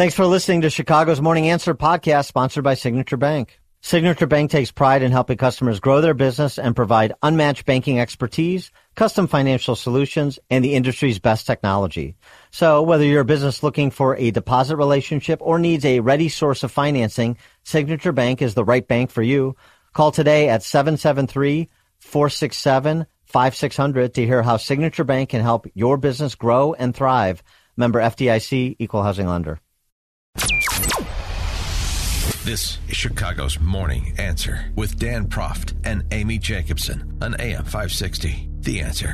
Thanks for listening to Chicago's Morning Answer podcast, sponsored by Signature Bank. Signature Bank takes pride in helping customers grow their business and provide unmatched banking expertise, custom financial solutions, and the industry's best technology. So whether you're a business looking for a deposit relationship or needs a ready source of financing, Signature Bank is the right bank for you. Call today at 773-467-5600 to hear how Signature Bank can help your business grow and thrive. Member FDIC, Equal Housing Lender. This is Chicago's Morning Answer with Dan Proft and Amy Jacobson on AM 560. The Answer.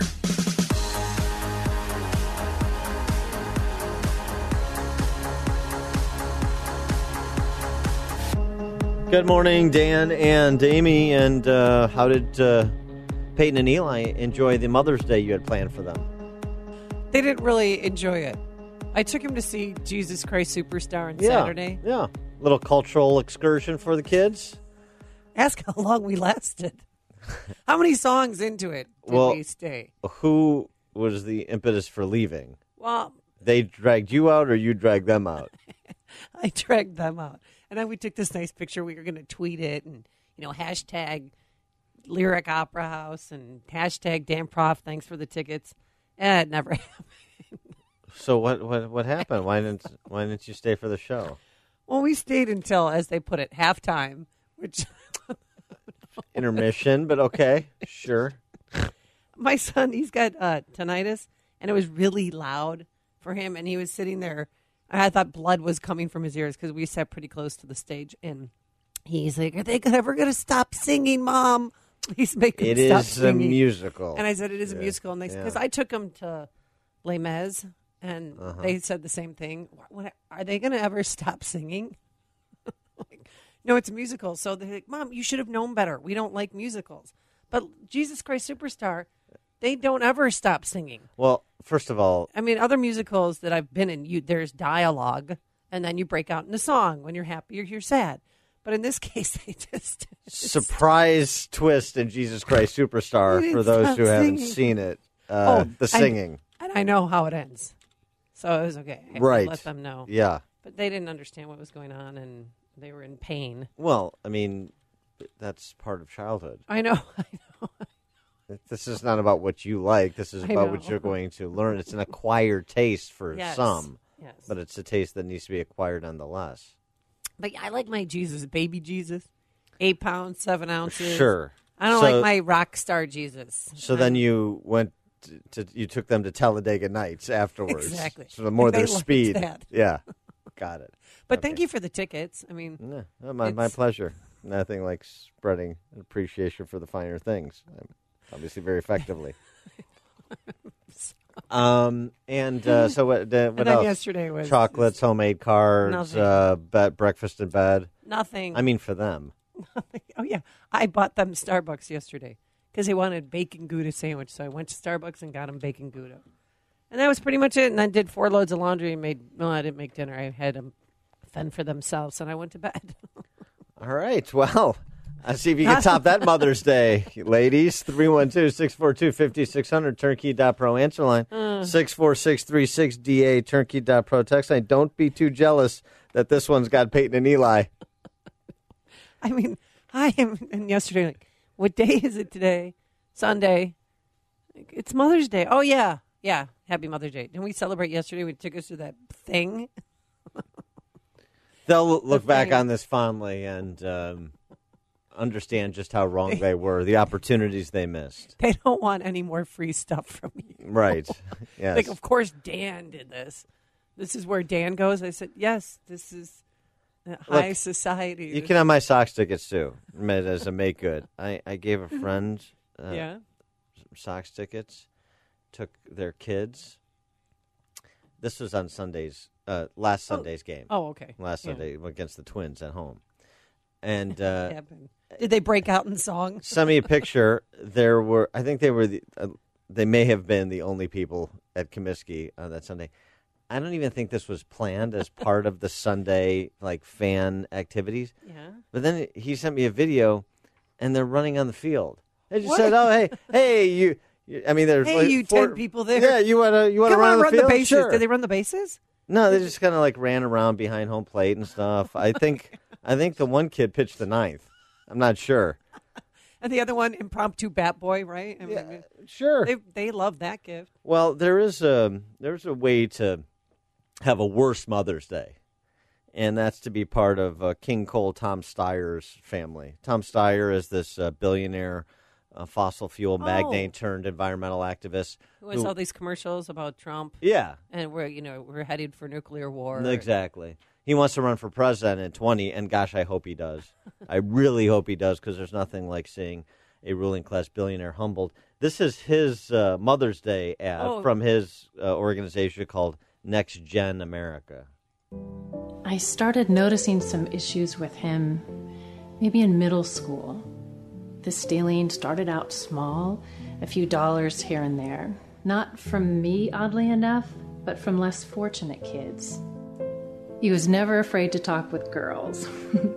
Good morning, Dan and Amy. And how did Peyton and Eli enjoy the Mother's Day you had planned for them? They didn't really enjoy it. I took him to see Jesus Christ Superstar on Saturday. Yeah. Little cultural excursion for the kids. Ask how long we lasted. How many songs into it did we stay? Who was the impetus for leaving? Well, they dragged you out or you dragged them out? I dragged them out. And then we took this nice picture. We were going to tweet it and, hashtag Lyric Opera House and hashtag Dan Proft, thanks for the tickets. It never happened. So what happened? Why didn't you stay for the show? Well, we stayed until, as they put it, halftime, which intermission, but okay, sure. My son, he's got tinnitus, and it was really loud for him, and he was sitting there. I thought blood was coming from his ears because we sat pretty close to the stage, and he's like, "Are they ever going to stop singing, Mom? Please make them stop singing." It is a musical. And I said, "It is a musical," and because I took him to Les Mis. And they said the same thing. What, are they going to ever stop singing? No, it's a musical. So they're like, Mom, you should have known better. We don't like musicals. But Jesus Christ Superstar, they don't ever stop singing. Well, first of all, I mean, other musicals that I've been in, there's dialogue, and then you break out in a song. When you're happy or you're sad. But in this case, they just... Surprise twist in Jesus Christ Superstar for those who haven't seen it. The singing. And I know how it ends. So it was okay. I right. Let them know. Yeah. But they didn't understand what was going on, and they were in pain. Well, I mean, that's part of childhood. I know. This is not about what you like. This is about what you're going to learn. It's an acquired taste for some. Yes. But it's a taste that needs to be acquired nonetheless. But I like my Jesus, baby Jesus, 8 pounds, 7 ounces. Sure. I don't like my rock star Jesus. So then you went... you took them to Talladega Nights afterwards. Exactly. So the more their speed. That. Yeah. Got it. But thank you for the tickets. I mean, my pleasure. Nothing like spreading an appreciation for the finer things. Obviously, very effectively. So what else? Yesterday was chocolates, homemade cards, breakfast in bed. Nothing. I mean, for them. Nothing. Oh yeah, I bought them Starbucks yesterday. Because they wanted bacon Gouda sandwich. So I went to Starbucks and got them bacon Gouda. And that was pretty much it. And I did 4 loads of laundry and I didn't make dinner. I had them fend for themselves, and I went to bed. All right. Well, I'll see if you can top that Mother's Day, ladies. 312-642-5600, turnkey.pro answer line. 64636DA, turnkey.pro text line. Don't be too jealous that this one's got Peyton and Eli. I mean, I am, and yesterday, what day is it today? Sunday. It's Mother's Day. Oh, yeah. Yeah. Happy Mother's Day. Didn't we celebrate yesterday? We took us to that thing. They'll look back on this fondly and understand just how wrong they were, the opportunities they missed. They don't want any more free stuff from you. Right. Yes. Like, of course, Dan did this. This is where Dan goes. I said, yes, this is... high society. You can have my Sox tickets, too, as a make good. I gave a friend some Sox tickets, took their kids. This was on Sunday's, last Sunday's game. Oh, okay. Last Sunday against the Twins at home. And did they break out in song? Send me a picture. I think they may have been the only people at Comiskey on that Sunday. I don't even think this was planned as part of the Sunday fan activities. Yeah. But then he sent me a video, and they're running on the field. They just said, "Oh, hey, you." I mean, there's you 10 people there. Yeah, you want to run on the field? Bases. Sure. Did they run the bases? No, they just kind of like ran around behind home plate and stuff. I think the one kid pitched the ninth. I'm not sure. And the other one, impromptu bat boy, right? I mean, Sure. They love that gift. Well, there's a way to have a worse Mother's Day, and that's to be part of King Cole Tom Steyer's family. Tom Steyer is this billionaire fossil fuel magnate turned environmental activist who has all these commercials about Trump. Yeah, and we're headed for nuclear war. Exactly. He wants to run for president in 20, and gosh, I hope he does. I really hope he does, because there's nothing like seeing a ruling class billionaire humbled. This is his Mother's Day ad from his organization called Next Gen America. I started noticing some issues with him maybe in middle school. The stealing started out small, a few dollars here and there. Not from me, oddly enough, but from less fortunate kids. He was never afraid to talk with girls.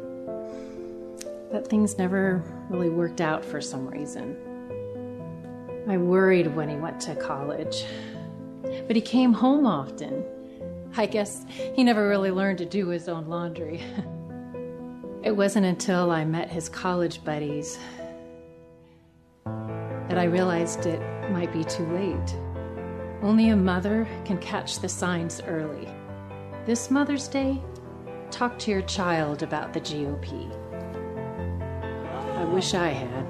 But things never really worked out for some reason. I worried when he went to college. But he came home often. I guess he never really learned to do his own laundry. It wasn't until I met his college buddies that I realized it might be too late. Only a mother can catch the signs early. This Mother's Day, talk to your child about the GOP. I wish I had.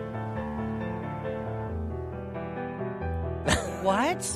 What?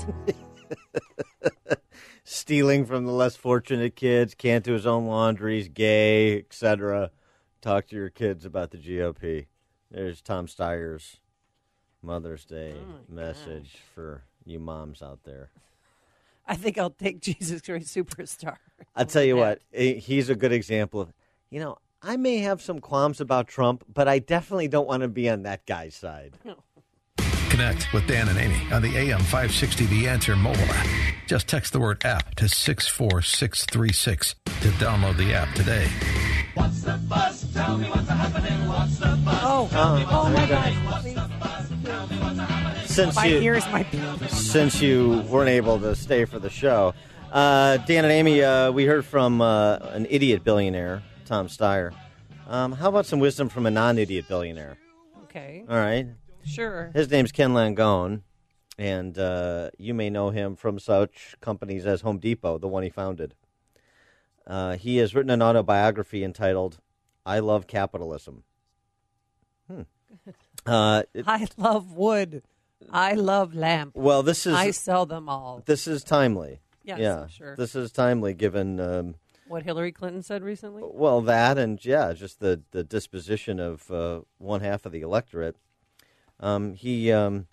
Stealing from the less fortunate kids, can't do his own laundries, gay, etc. Talk to your kids about the GOP. There's Tom Steyer's Mother's Day message for you moms out there. I think I'll take Jesus Christ Superstar. I'll tell you what, he's a good example of, I may have some qualms about Trump, but I definitely don't want to be on that guy's side. Connect with Dan and Amy on the AM 560 The Answer mobile app. Just text the word app to 64636 to download the app today. What's the buzz? Tell me what's happening. What's the buzz? Oh my God. Since you weren't able to stay for the show, Dan and Amy, we heard from an idiot billionaire, Tom Steyer. How about some wisdom from a non-idiot billionaire? Okay. All right. Sure. His name's Ken Langone, and you may know him from such companies as Home Depot, the one he founded. He has written an autobiography entitled, I Love Capitalism. I love wood. I love lamp. Well, I sell them all. This is timely. Yes, yeah, sure. This is timely given what Hillary Clinton said recently. Well, that and just the disposition of one half of the electorate. He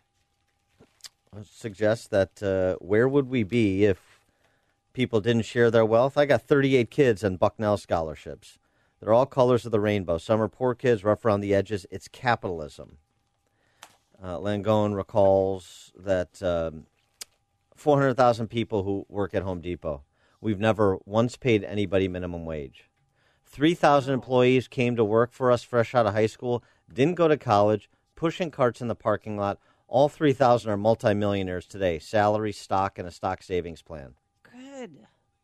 suggests that where would we be if people didn't share their wealth? I got 38 kids on Bucknell scholarships. They're all colors of the rainbow. Some are poor kids, rough around the edges. It's capitalism. Langone recalls that 400,000 people who work at Home Depot. We've never once paid anybody minimum wage. 3,000 employees came to work for us fresh out of high school, didn't go to college, pushing carts in the parking lot. All 3,000 are multimillionaires today. Salary, stock, and a stock savings plan. Good.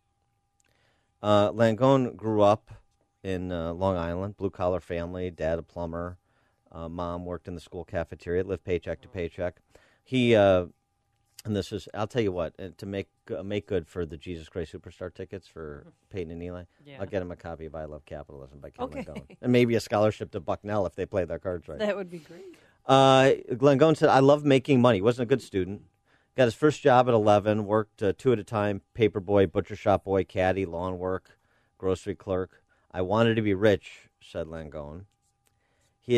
Langone grew up in Long Island, blue-collar family, dad a plumber. Mom worked in the school cafeteria, lived paycheck to paycheck. He, and this is, I'll tell you what, to make good for the Jesus Christ Superstar tickets for Peyton and Eli, I'll get him a copy of I Love Capitalism by Ken Langone. And maybe a scholarship to Bucknell if they play their cards right. That would be great. Langone said, I love making money. Wasn't a good student. Got his first job at 11, worked 2 at a time, paper boy, butcher shop boy, caddy, lawn work, grocery clerk. I wanted to be rich, said Langone. He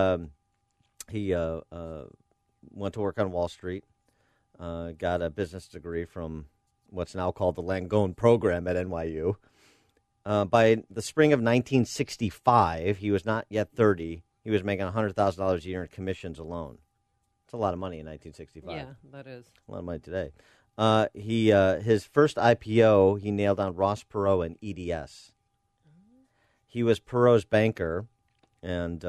went to work on Wall Street, got a business degree from what's now called the Langone program at NYU. By the spring of 1965, he was not yet 30. He was making $100,000 a year in commissions alone. It's a lot of money in 1965. Yeah, that is. A lot of money today. His first IPO, he nailed on Ross Perot and EDS. He was Perot's banker, and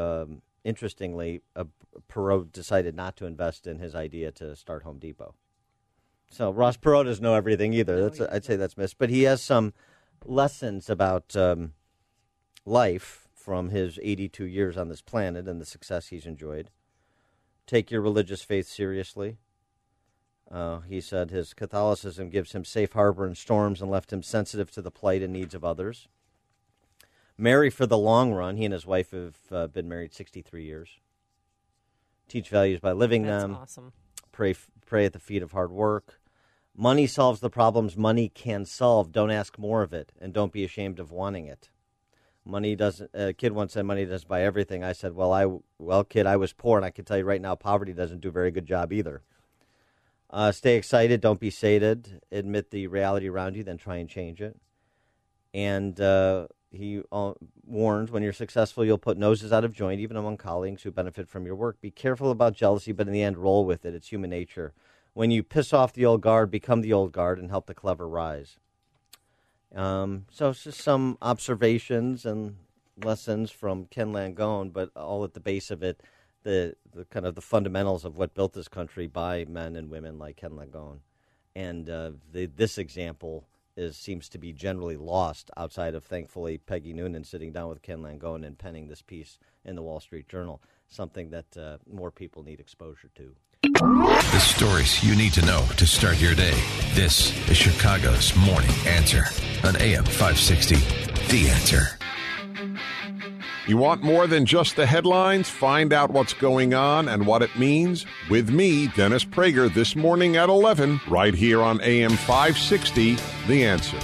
interestingly, Perot decided not to invest in his idea to start Home Depot. So Ross Perot doesn't know everything either. I'd say that's missed. But he has some lessons about life from his 82 years on this planet and the success he's enjoyed. Take your religious faith seriously. He said his Catholicism gives him safe harbor in storms and left him sensitive to the plight and needs of others. Marry for the long run. He and his wife have been married 63 years. Teach values by living them. That's awesome. Pray at the feet of hard work. Money solves the problems money can solve. Don't ask more of it, and don't be ashamed of wanting it. Money doesn't. A kid once said, "Money doesn't buy everything." I said, "Well, kid, I was poor, and I can tell you right now, poverty doesn't do a very good job either." Stay excited. Don't be sated. Admit the reality around you, then try and change it. And he warns, when you're successful, you'll put noses out of joint, even among colleagues who benefit from your work. Be careful about jealousy, but in the end, roll with it. It's human nature. When you piss off the old guard, become the old guard and help the clever rise. So it's just some observations and lessons from Ken Langone, but all at the base of it, the kind of the fundamentals of what built this country by men and women like Ken Langone. And this example seems to be generally lost outside of, thankfully, Peggy Noonan sitting down with Ken Langone and penning this piece in the Wall Street Journal, something that more people need exposure to. The stories you need to know to start your day. This is Chicago's Morning Answer on AM 560, The Answer. You want more than just the headlines? Find out what's going on and what it means with me, Dennis Prager, this morning at 11, right here on AM 560, The Answer.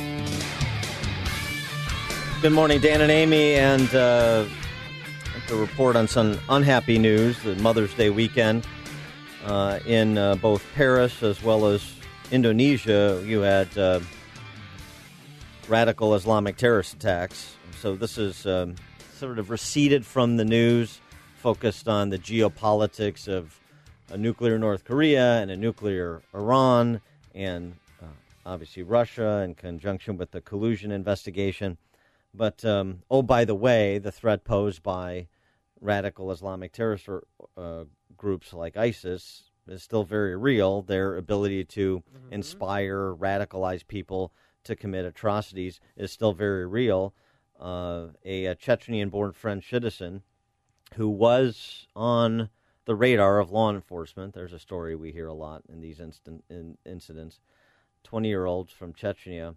Good morning, Dan and Amy, and to report on some unhappy news, the Mother's Day weekend in both Paris as well as Indonesia. You had radical Islamic terrorist attacks. So this is sort of receded from the news, focused on the geopolitics of a nuclear North Korea and a nuclear Iran, and obviously Russia in conjunction with the collusion investigation. But, by the way, the threat posed by radical Islamic terrorist groups like ISIS is still very real. Their ability to inspire, radicalize people to commit atrocities is still very real. A Chechenian-born French citizen who was on the radar of law enforcement. There's a story we hear a lot in these incidents. 20-year-olds from Chechnya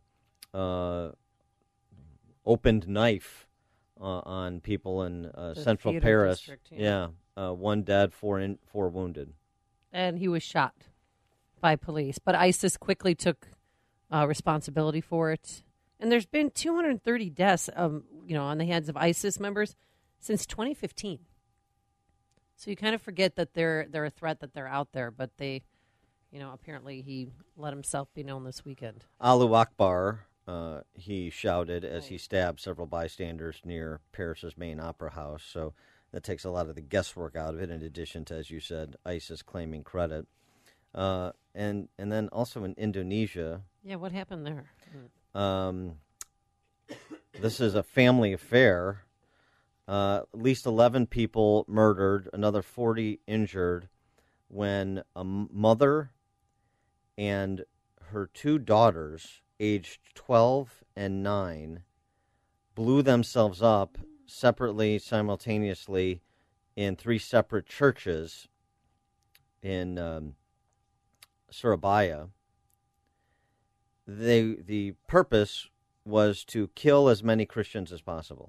opened knife on people in central Paris. District, one dead, four wounded. And he was shot by police. But ISIS quickly took responsibility for it. And there's been 230 deaths, on the hands of ISIS members since 2015. So you kind of forget that they're a threat, that they're out there. But they, apparently he let himself be known this weekend. Allahu Akbar, he shouted as he stabbed several bystanders near Paris's main opera house. So that takes a lot of the guesswork out of it, in addition to, as you said, ISIS claiming credit. And then also in Indonesia. Yeah, what happened there? This is a family affair. At least 11 people murdered, another 40 injured, when a mother and her two daughters, aged 12 and 9, blew themselves up separately, simultaneously, in 3 separate churches in Surabaya. The purpose was to kill as many Christians as possible.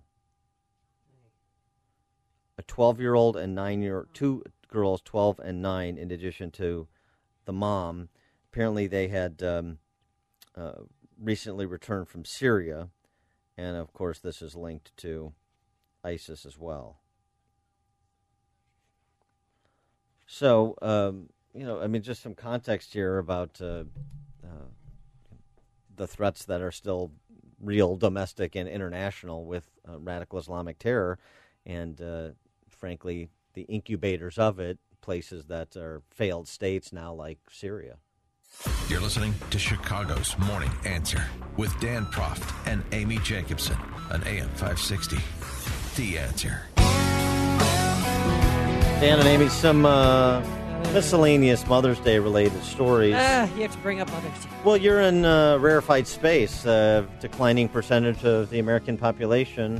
A 12-year-old and 2 girls, 12 and 9, in addition to the mom. Apparently they had recently returned from Syria, and of course this is linked to ISIS as well. So, just some context here about the threats that are still real, domestic and international, with radical Islamic terror, and frankly, the incubators of it, places that are failed states now like Syria. You're listening to Chicago's Morning Answer with Dan Proft and Amy Jacobson on AM 560. The Answer. Dan and Amy, some Miscellaneous Mother's Day related stories. You have to bring up Mother's Day. Well, you're in rarefied space. Declining percentage of the American population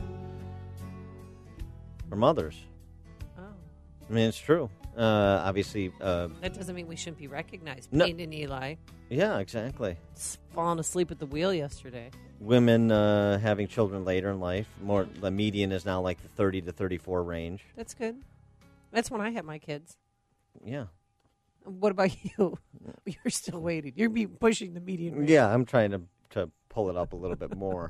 are mothers. Oh. I mean, it's true. Obviously. That doesn't mean we shouldn't be recognized. No. Peyton and Eli. Yeah, exactly. Falling asleep at the wheel yesterday. Women having children later in life. The median is now like the 30 to 34 range. That's good. That's when I had my kids. Yeah. What about you? You're still waiting. You're pushing the median range. Yeah, I'm trying to pull it up a little bit more.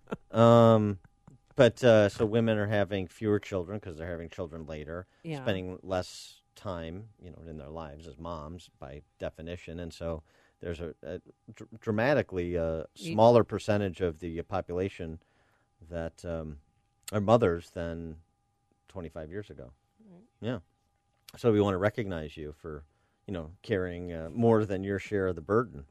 But so women are having fewer children because they're having children later, spending less time, in their lives as moms by definition, and so there's a dramatically smaller percentage of the population that are mothers than 25 years ago. Right. Yeah, so we want to recognize you for carrying more than your share of the burden.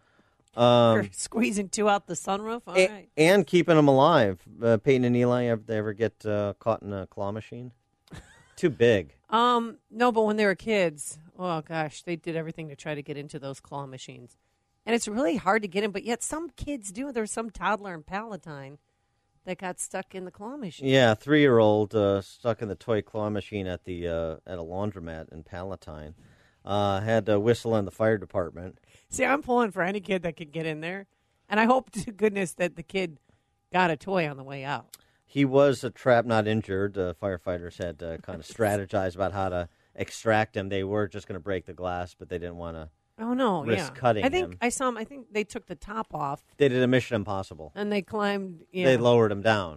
You're squeezing two out the sunroof? All right. And keeping them alive. Peyton and Eli, have they ever get caught in a claw machine? Too big. No, but when they were kids, oh gosh, they did everything to try to get into those claw machines. And it's really hard to get in, but yet some kids do. There was some toddler in Palatine that got stuck in the claw machine. Yeah, 3-year-old stuck in the toy claw machine at a laundromat in Palatine. Had to whistle in the fire department. See, I'm pulling for any kid that could get in there, and I hope to goodness that the kid got a toy on the way out. He was trapped, not injured. Firefighters had to kind of strategize about how to extract him. They were just going to break the glass, but they didn't want to risk cutting him. I saw him. I think they took the top off. They did a Mission Impossible. And they climbed. Yeah. They lowered him down.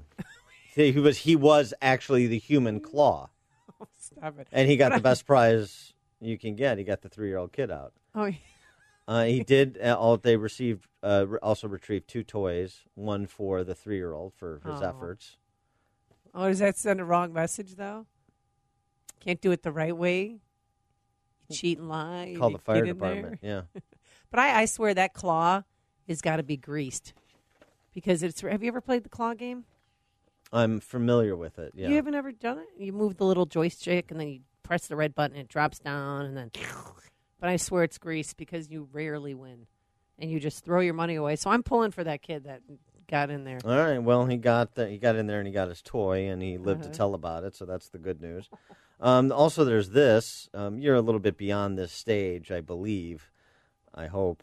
He was actually the human claw. Oh, stop it. And he got the best prize you can get. He got the 3-year-old kid out. Oh, he did. They received also retrieved 2 toys, one for the 3-year-old for his efforts. Oh, does that send a wrong message though? Can't do it the right way. You cheat and lie. Call the fire department. Yeah. But I swear that claw has got to be greased because it's. Have you ever played the claw game? I'm familiar with it. Yeah. You haven't ever done it? You move the little joystick and then you press the red button and it drops down and then. But I swear it's greased because you rarely win, and you just throw your money away. So I'm pulling for that kid that got in there. All right. Well, he got in there and he got his toy and he lived to tell about it. So that's the good news. Also, there's this. You're a little bit beyond this stage, I believe. I hope.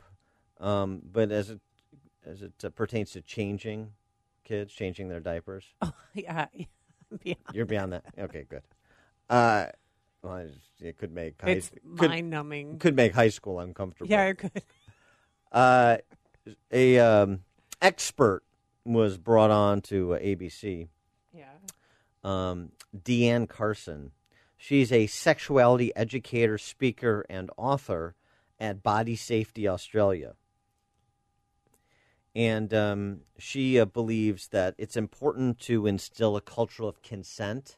But as it pertains to changing kids, changing their diapers. Oh yeah. You're beyond that. Okay, good. Well, it could make mind-numbing. Could make high school uncomfortable. Yeah, it could. A expert was brought on to ABC. Yeah. Deanne Carson. She's a sexuality educator, speaker, and author at Body Safety Australia. And she believes that it's important to instill a culture of consent.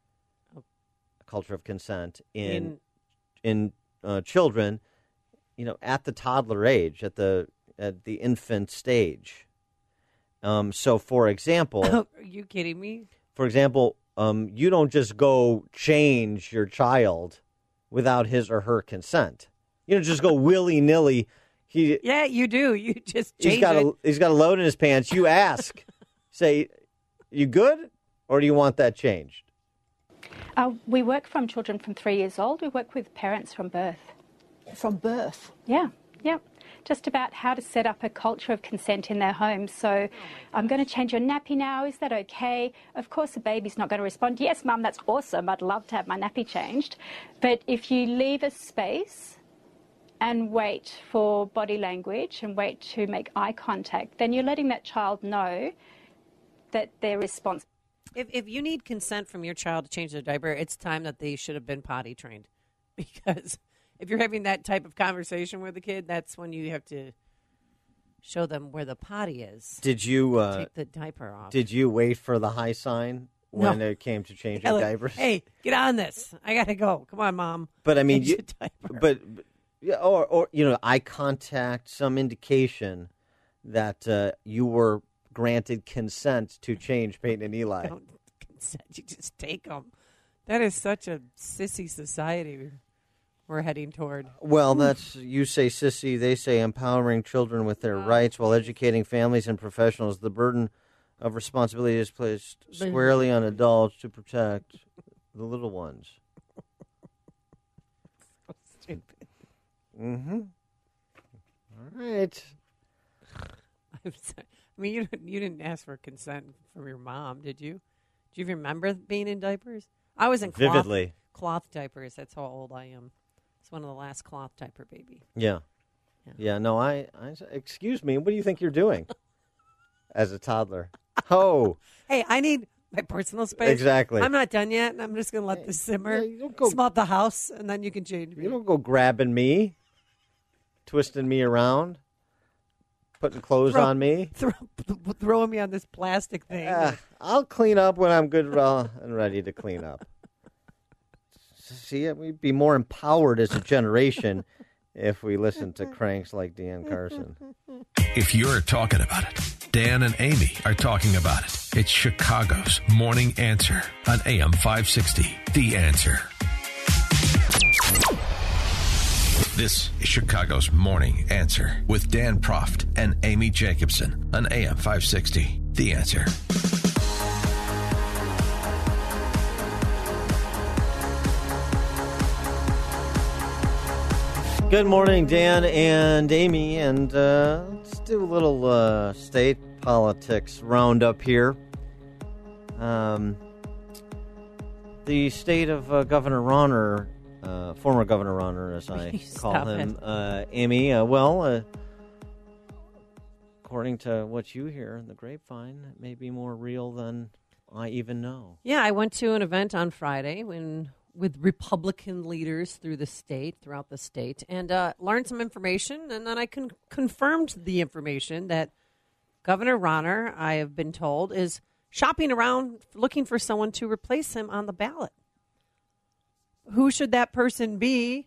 In children, at the toddler age, at the infant stage. So, for example, are you kidding me? For example, you don't just go change your child without his or her consent. You don't just go willy nilly. Yeah, you do. You just change he's got a load in his pants. You ask, say, "You good, or do you want that changed?" We work from children from 3 years old. We work with parents from birth. From birth? Yeah. Just about how to set up a culture of consent in their homes. So I'm going to change your nappy now. Is that okay? Of course, the baby's not going to respond, yes, Mum, that's awesome. I'd love to have my nappy changed. But if you leave a space and wait for body language and wait to make eye contact, then you're letting that child know that they're responsible. If you need consent from your child to change their diaper, it's time that they should have been potty trained. Because if you're having that type of conversation with a kid, that's when you have to show them where the potty is. Did you take the diaper off? Did you wait for the high sign when it came to changing diapers? Hey, get on this! I gotta go. Come on, Mom. But I mean, or eye contact, some indication that you were granted consent to change Peyton and Eli. Don't consent. You just take them. That is such a sissy society. we're heading toward. Well, that's, you say sissy, they say empowering children with their rights while educating families and professionals. The burden of responsibility is placed squarely on adults to protect the little ones. So stupid. Mm-hmm. All right. I'm sorry. I mean, you didn't ask for consent from your mom, did you? Do you remember being in diapers? I was in Vividly. Cloth diapers. That's how old I am. It's one of the last cloth diaper baby. Yeah. No, I excuse me, what do you think you're doing as a toddler? Oh. Hey, I need my personal space. Exactly. I'm not done yet, and I'm just going to let this simmer. You don't go, smell out the house, and then you can change me. You don't go grabbing me, twisting me around, putting clothes on me. Throwing me on this plastic thing. I'll clean up when I'm good and ready to clean up. See, we'd be more empowered as a generation if we listened to cranks like Dan Carson. If you're talking about it, Dan and Amy are talking about it. It's Chicago's Morning Answer on AM 560. The Answer. This is Chicago's Morning Answer with Dan Proft and Amy Jacobson on AM 560. The Answer. Good morning, Dan and Amy, and let's do a little state politics roundup here. The state of Governor Rauner, former Governor Rauner, as I call him, Amy, according to what you hear in the grapevine, it may be more real than I even know. Yeah, I went to an event on Friday with Republican leaders throughout the state, and learned some information, and then I confirmed the information that Governor Rauner, I have been told, is shopping around looking for someone to replace him on the ballot. Who should that person be?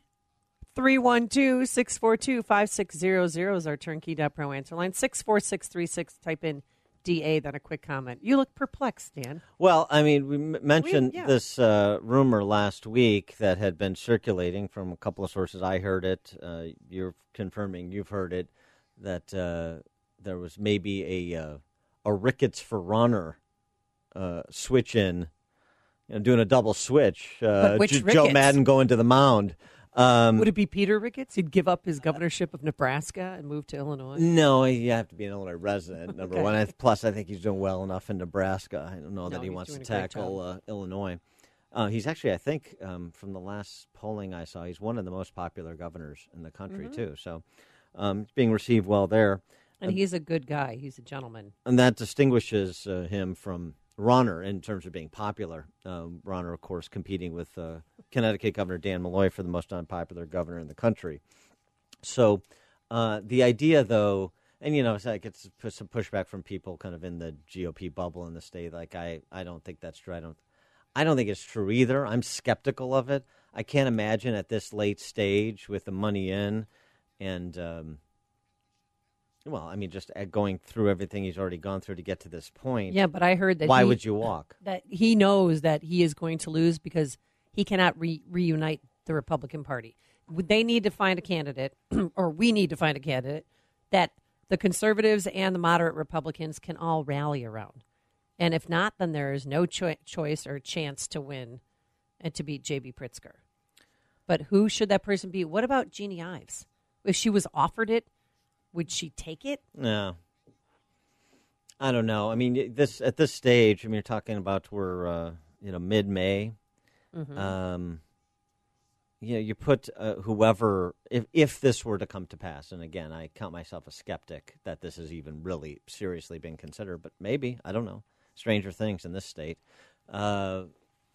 312-642-5600 is our turnkey.pro answer line. 64636, type in DA, then a quick comment. You look perplexed, Dan. Well, I mean, we mentioned this rumor last week that had been circulating from a couple of sources. I heard it. You're confirming you've heard it, that there was maybe a Ricketts for Rauner switch in, doing a double switch. Joe Madden going to the mound. Would it be Peter Ricketts? He'd give up his governorship of Nebraska and move to Illinois? No, you have to be an Illinois resident, number one. Plus, I think he's doing well enough in Nebraska. I don't know that he wants to tackle Illinois. He's actually, I think, from the last polling I saw, he's one of the most popular governors in the country, too. So it's being received well there. And he's a good guy. He's a gentleman. And that distinguishes him from Rauner in terms of being popular. Rauner, of course, competing with Connecticut Governor Dan Malloy for the most unpopular governor in the country. So the idea, though, and, I get some pushback from people kind of in the GOP bubble in the state. Like, I don't think that's true. I don't think it's true either. I'm skeptical of it. I can't imagine at this late stage with the money in and just going through everything he's already gone through to get to this point. Yeah, but I heard that why would you walk? That he knows that he is going to lose because he cannot reunite the Republican Party. They need to find a candidate, or we need to find a candidate, that the conservatives and the moderate Republicans can all rally around. And if not, then there is no choice or chance to win and to beat J.B. Pritzker. But who should that person be? What about Jeannie Ives? If she was offered it, would she take it? No. I don't know. I mean, at this stage, you're talking about we're mid-May. Mm-hmm. You put whoever, if this were to come to pass, and again, I count myself a skeptic that this has even really seriously been considered, but maybe, I don't know. Stranger things in this state. But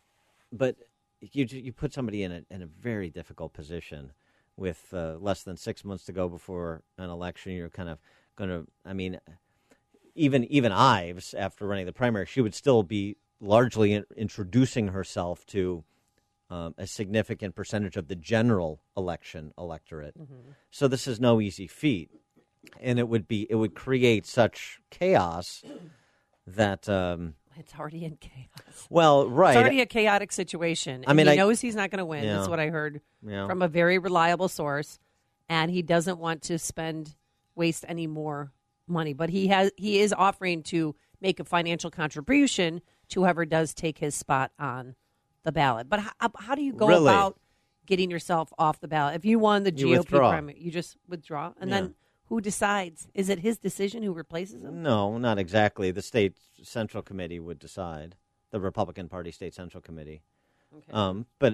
you put somebody in a very difficult position with less than 6 months to go before an election. You're kind of going to, even Ives, after running the primary, she would still be largely introducing herself to a significant percentage of the general election electorate. Mm-hmm. So this is no easy feat. And it would create such chaos that It's already in chaos. Well, right. It's already a chaotic situation. I mean, he knows he's not going to win. Yeah. That's what I heard Yeah. from a very reliable source. And he doesn't want to waste any more money. But he is offering to make a financial contribution to whoever does take his spot on the ballot. But how do you go about getting yourself off the ballot? If you won the GOP primary, you just withdraw? And then who decides? Is it his decision who replaces him? No, not exactly. The state central committee would decide. The Republican Party state central committee. Okay. But,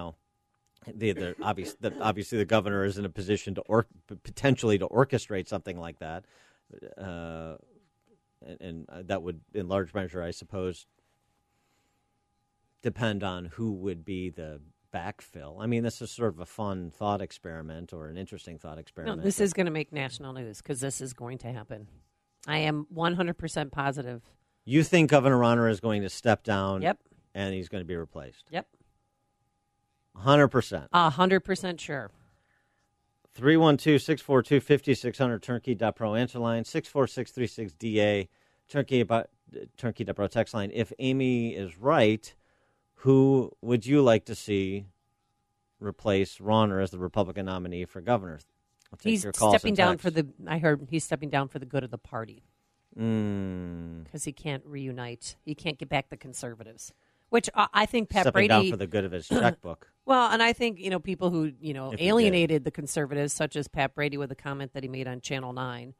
obviously the governor is in a position to potentially to orchestrate something like that. And that would, in large measure, I suppose, depend on who would be the backfill. I mean, this is sort of a fun thought experiment or an interesting thought experiment. No, this is going to make national news because this is going to happen. I am 100% positive. You think Governor Rauner is going to step down? Yep. And he's going to be replaced? Yep. 100%. 100% sure. 312-642-5600, turnkey.pro answer line, 64636DA, turnkey.pro text line. If Amy is right, who would you like to see replace Rauner as the Republican nominee for governor? He's stepping down I heard he's stepping down for the good of the party. Because he can't reunite. He can't get back the conservatives. Which I think Pat Brady... Stepping down for the good of his checkbook. Well, and I think, people who, alienated the conservatives, such as Pat Brady with a comment that he made on Channel 9,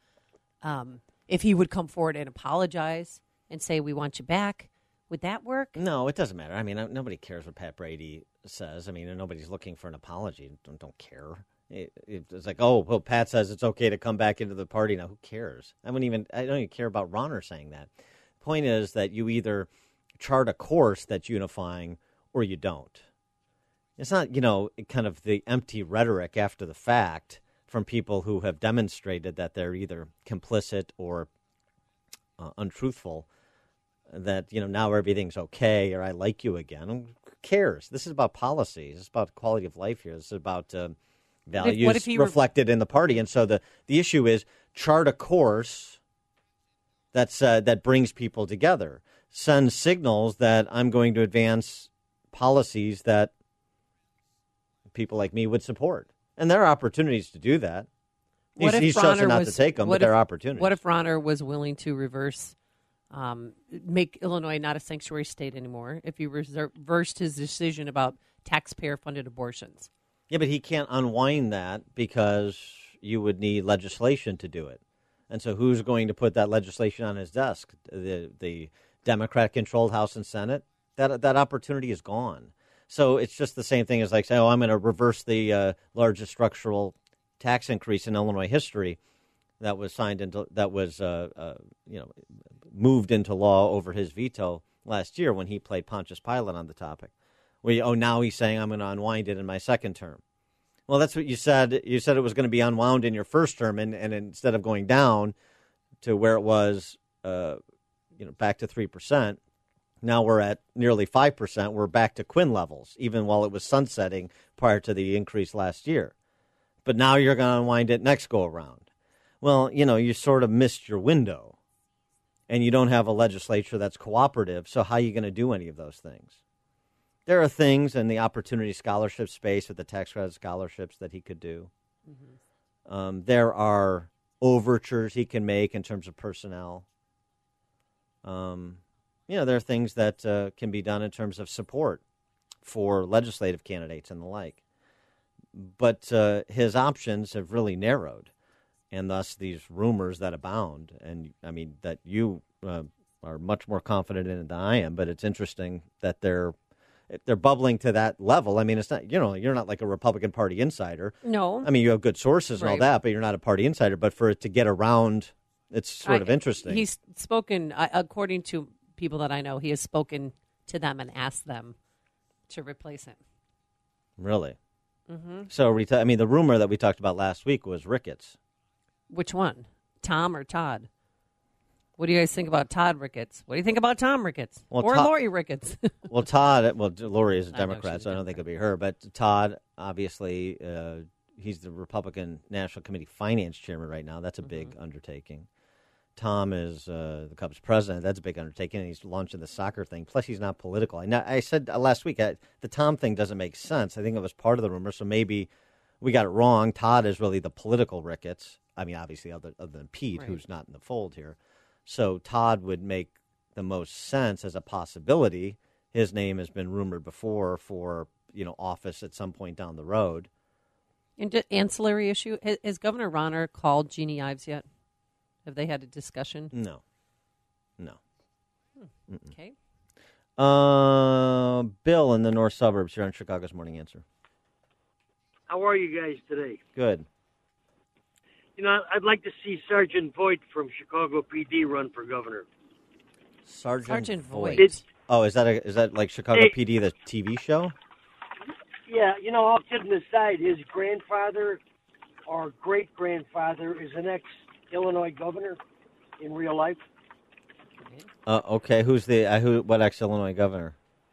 if he would come forward and apologize and say, we want you back, would that work? No, it doesn't matter. I mean, nobody cares what Pat Brady says. I mean, nobody's looking for an apology. Don't care. It's like, oh, well, Pat says it's okay to come back into the party now. Who cares? I don't even care about Rauner saying that. The point is that you either chart a course that's unifying or you don't. It's not, kind of the empty rhetoric after the fact from people who have demonstrated that they're either complicit or untruthful, that, now everything's okay or I like you again. Who cares? This is about policies. It's about quality of life here. This is about values reflected in the party. And so the issue is chart a course that brings people together. Send signals that I'm going to advance policies that people like me would support. And there are opportunities to do that. He's chosen not to take them, but there are opportunities. What if Rauner was willing to reverse, make Illinois not a sanctuary state anymore, if he reversed his decision about taxpayer-funded abortions? Yeah, but he can't unwind that because you would need legislation to do it. And so who's going to put that legislation on his desk? The Democrat-controlled House and Senate? That opportunity is gone. So it's just the same thing as like saying, I'm going to reverse the largest structural tax increase in Illinois history that was moved into law over his veto last year when he played Pontius Pilate on the topic. Now he's saying I'm going to unwind it in my second term. Well, that's what you said. You said it was going to be unwound in your first term, and instead of going down to where it was, back to 3%, now we're at nearly 5%. We're back to Quinn levels, even while it was sunsetting prior to the increase last year. But now you're going to unwind it next go around. Well, you sort of missed your window, and you don't have a legislature that's cooperative. So how are you going to do any of those things? There are things in the opportunity scholarship space with the tax credit scholarships that he could do. Mm-hmm. There are overtures he can make in terms of personnel. There are things that can be done in terms of support for legislative candidates and the like. But his options have really narrowed, and thus these rumors that abound. And, I mean, that you are much more confident in it than I am, but it's interesting that they're bubbling to that level. I mean, it's not, you're not like a Republican Party insider. No. I mean, you have good sources and all that, but you're not a party insider. But for it to get around, it's sort of interesting. He's spoken, according to people that I know, he has spoken to them and asked them to replace him. Really? Mm-hmm. So, the rumor that we talked about last week was Ricketts. Which one? Tom or Todd? What do you guys think about Todd Ricketts? What do you think about Tom Ricketts? Or Lori Ricketts? Lori is a Democrat, so I don't think it'll be her. But Todd, obviously, he's the Republican National Committee Finance Chairman right now. That's a big undertaking. Tom is the Cubs president, that's a big undertaking, and he's launching the soccer thing. Plus, he's not political. I said last week the Tom thing doesn't make sense. I think it was part of the rumor, so maybe we got it wrong. Todd is really the political Ricketts. I mean, obviously, other than Pete, who's not in the fold here. So Todd would make the most sense as a possibility. His name has been rumored before for office at some point down the road. And just ancillary issue: has Governor Ronner called Jeannie Ives yet? Have they had a discussion? No. Okay. Bill in the north suburbs. You're on Chicago's Morning Answer. How are you guys today? Good. I'd like to see Sergeant Voight from Chicago PD run for governor. Sergeant Voight. Oh, is that like Chicago PD, the TV show? Yeah, all kidding aside, his grandfather or great-grandfather is an ex-Illinois governor in real life. Okay, what ex-Illinois governor?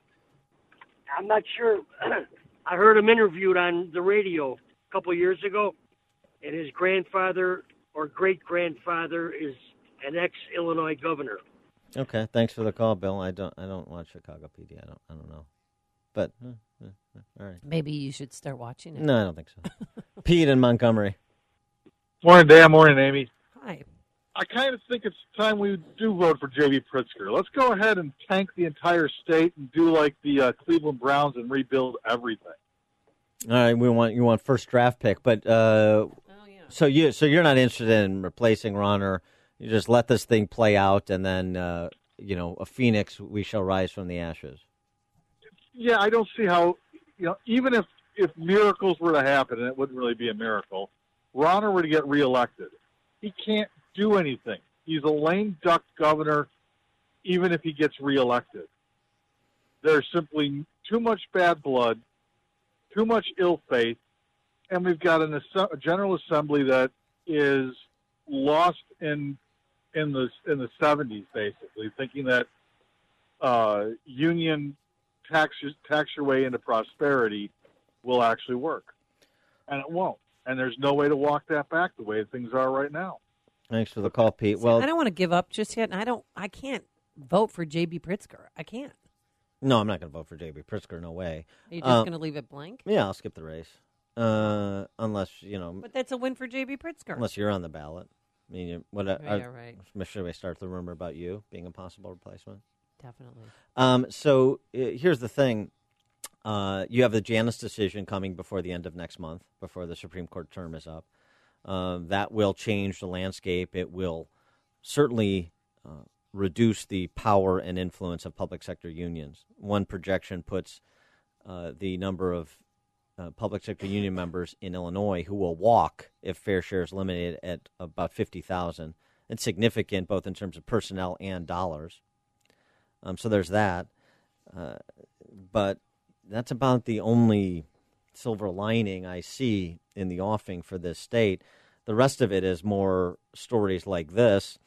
I'm not sure. I heard him interviewed on the radio a couple years ago, and his grandfather or great-grandfather is an ex-Illinois governor. Okay, thanks for the call, Bill. I don't watch Chicago PD. I don't know, but all right. Maybe you should start watching it. No, I don't think so. Pete in Montgomery. Morning, Dan. Morning, Amy. Hi. I kind of think it's time we do vote for J.B. Pritzker. Let's go ahead and tank the entire state and do like the Cleveland Browns and rebuild everything. All right, you want first draft pick, but so you're not interested in replacing Ronner. You just let this thing play out, and then a phoenix we shall rise from the ashes. Yeah, I don't see how even if miracles were to happen, and it wouldn't really be a miracle, Ronner were to get reelected. He can't do anything. He's a lame duck governor, even if he gets reelected. There's simply too much bad blood, too much ill faith, and we've got a General Assembly that is lost in the 70s, basically, thinking that union tax your way into prosperity will actually work, and it won't. And there's no way to walk that back the way things are right now. Thanks for the call, Pete. Well, I don't want to give up just yet, and I can't vote for J.B. Pritzker. I can't. No, I'm not going to vote for J.B. Pritzker. No way. Are you just going to leave it blank? Yeah, I'll skip the race. Unless, But that's a win for J.B. Pritzker. Unless you're on the ballot. I mean, right. Should we start the rumor about you being a possible replacement? Definitely. So here's the thing. You have the Janus decision coming before the end of next month, before the Supreme Court term is up. That will change the landscape. It will certainly reduce the power and influence of public sector unions. One projection puts the number of public sector union members in Illinois who will walk if fair share is limited at about 50,000. It's significant both in terms of personnel and dollars. So there's that. But that's about the only silver lining I see in the offing for this state. The rest of it is more stories like this.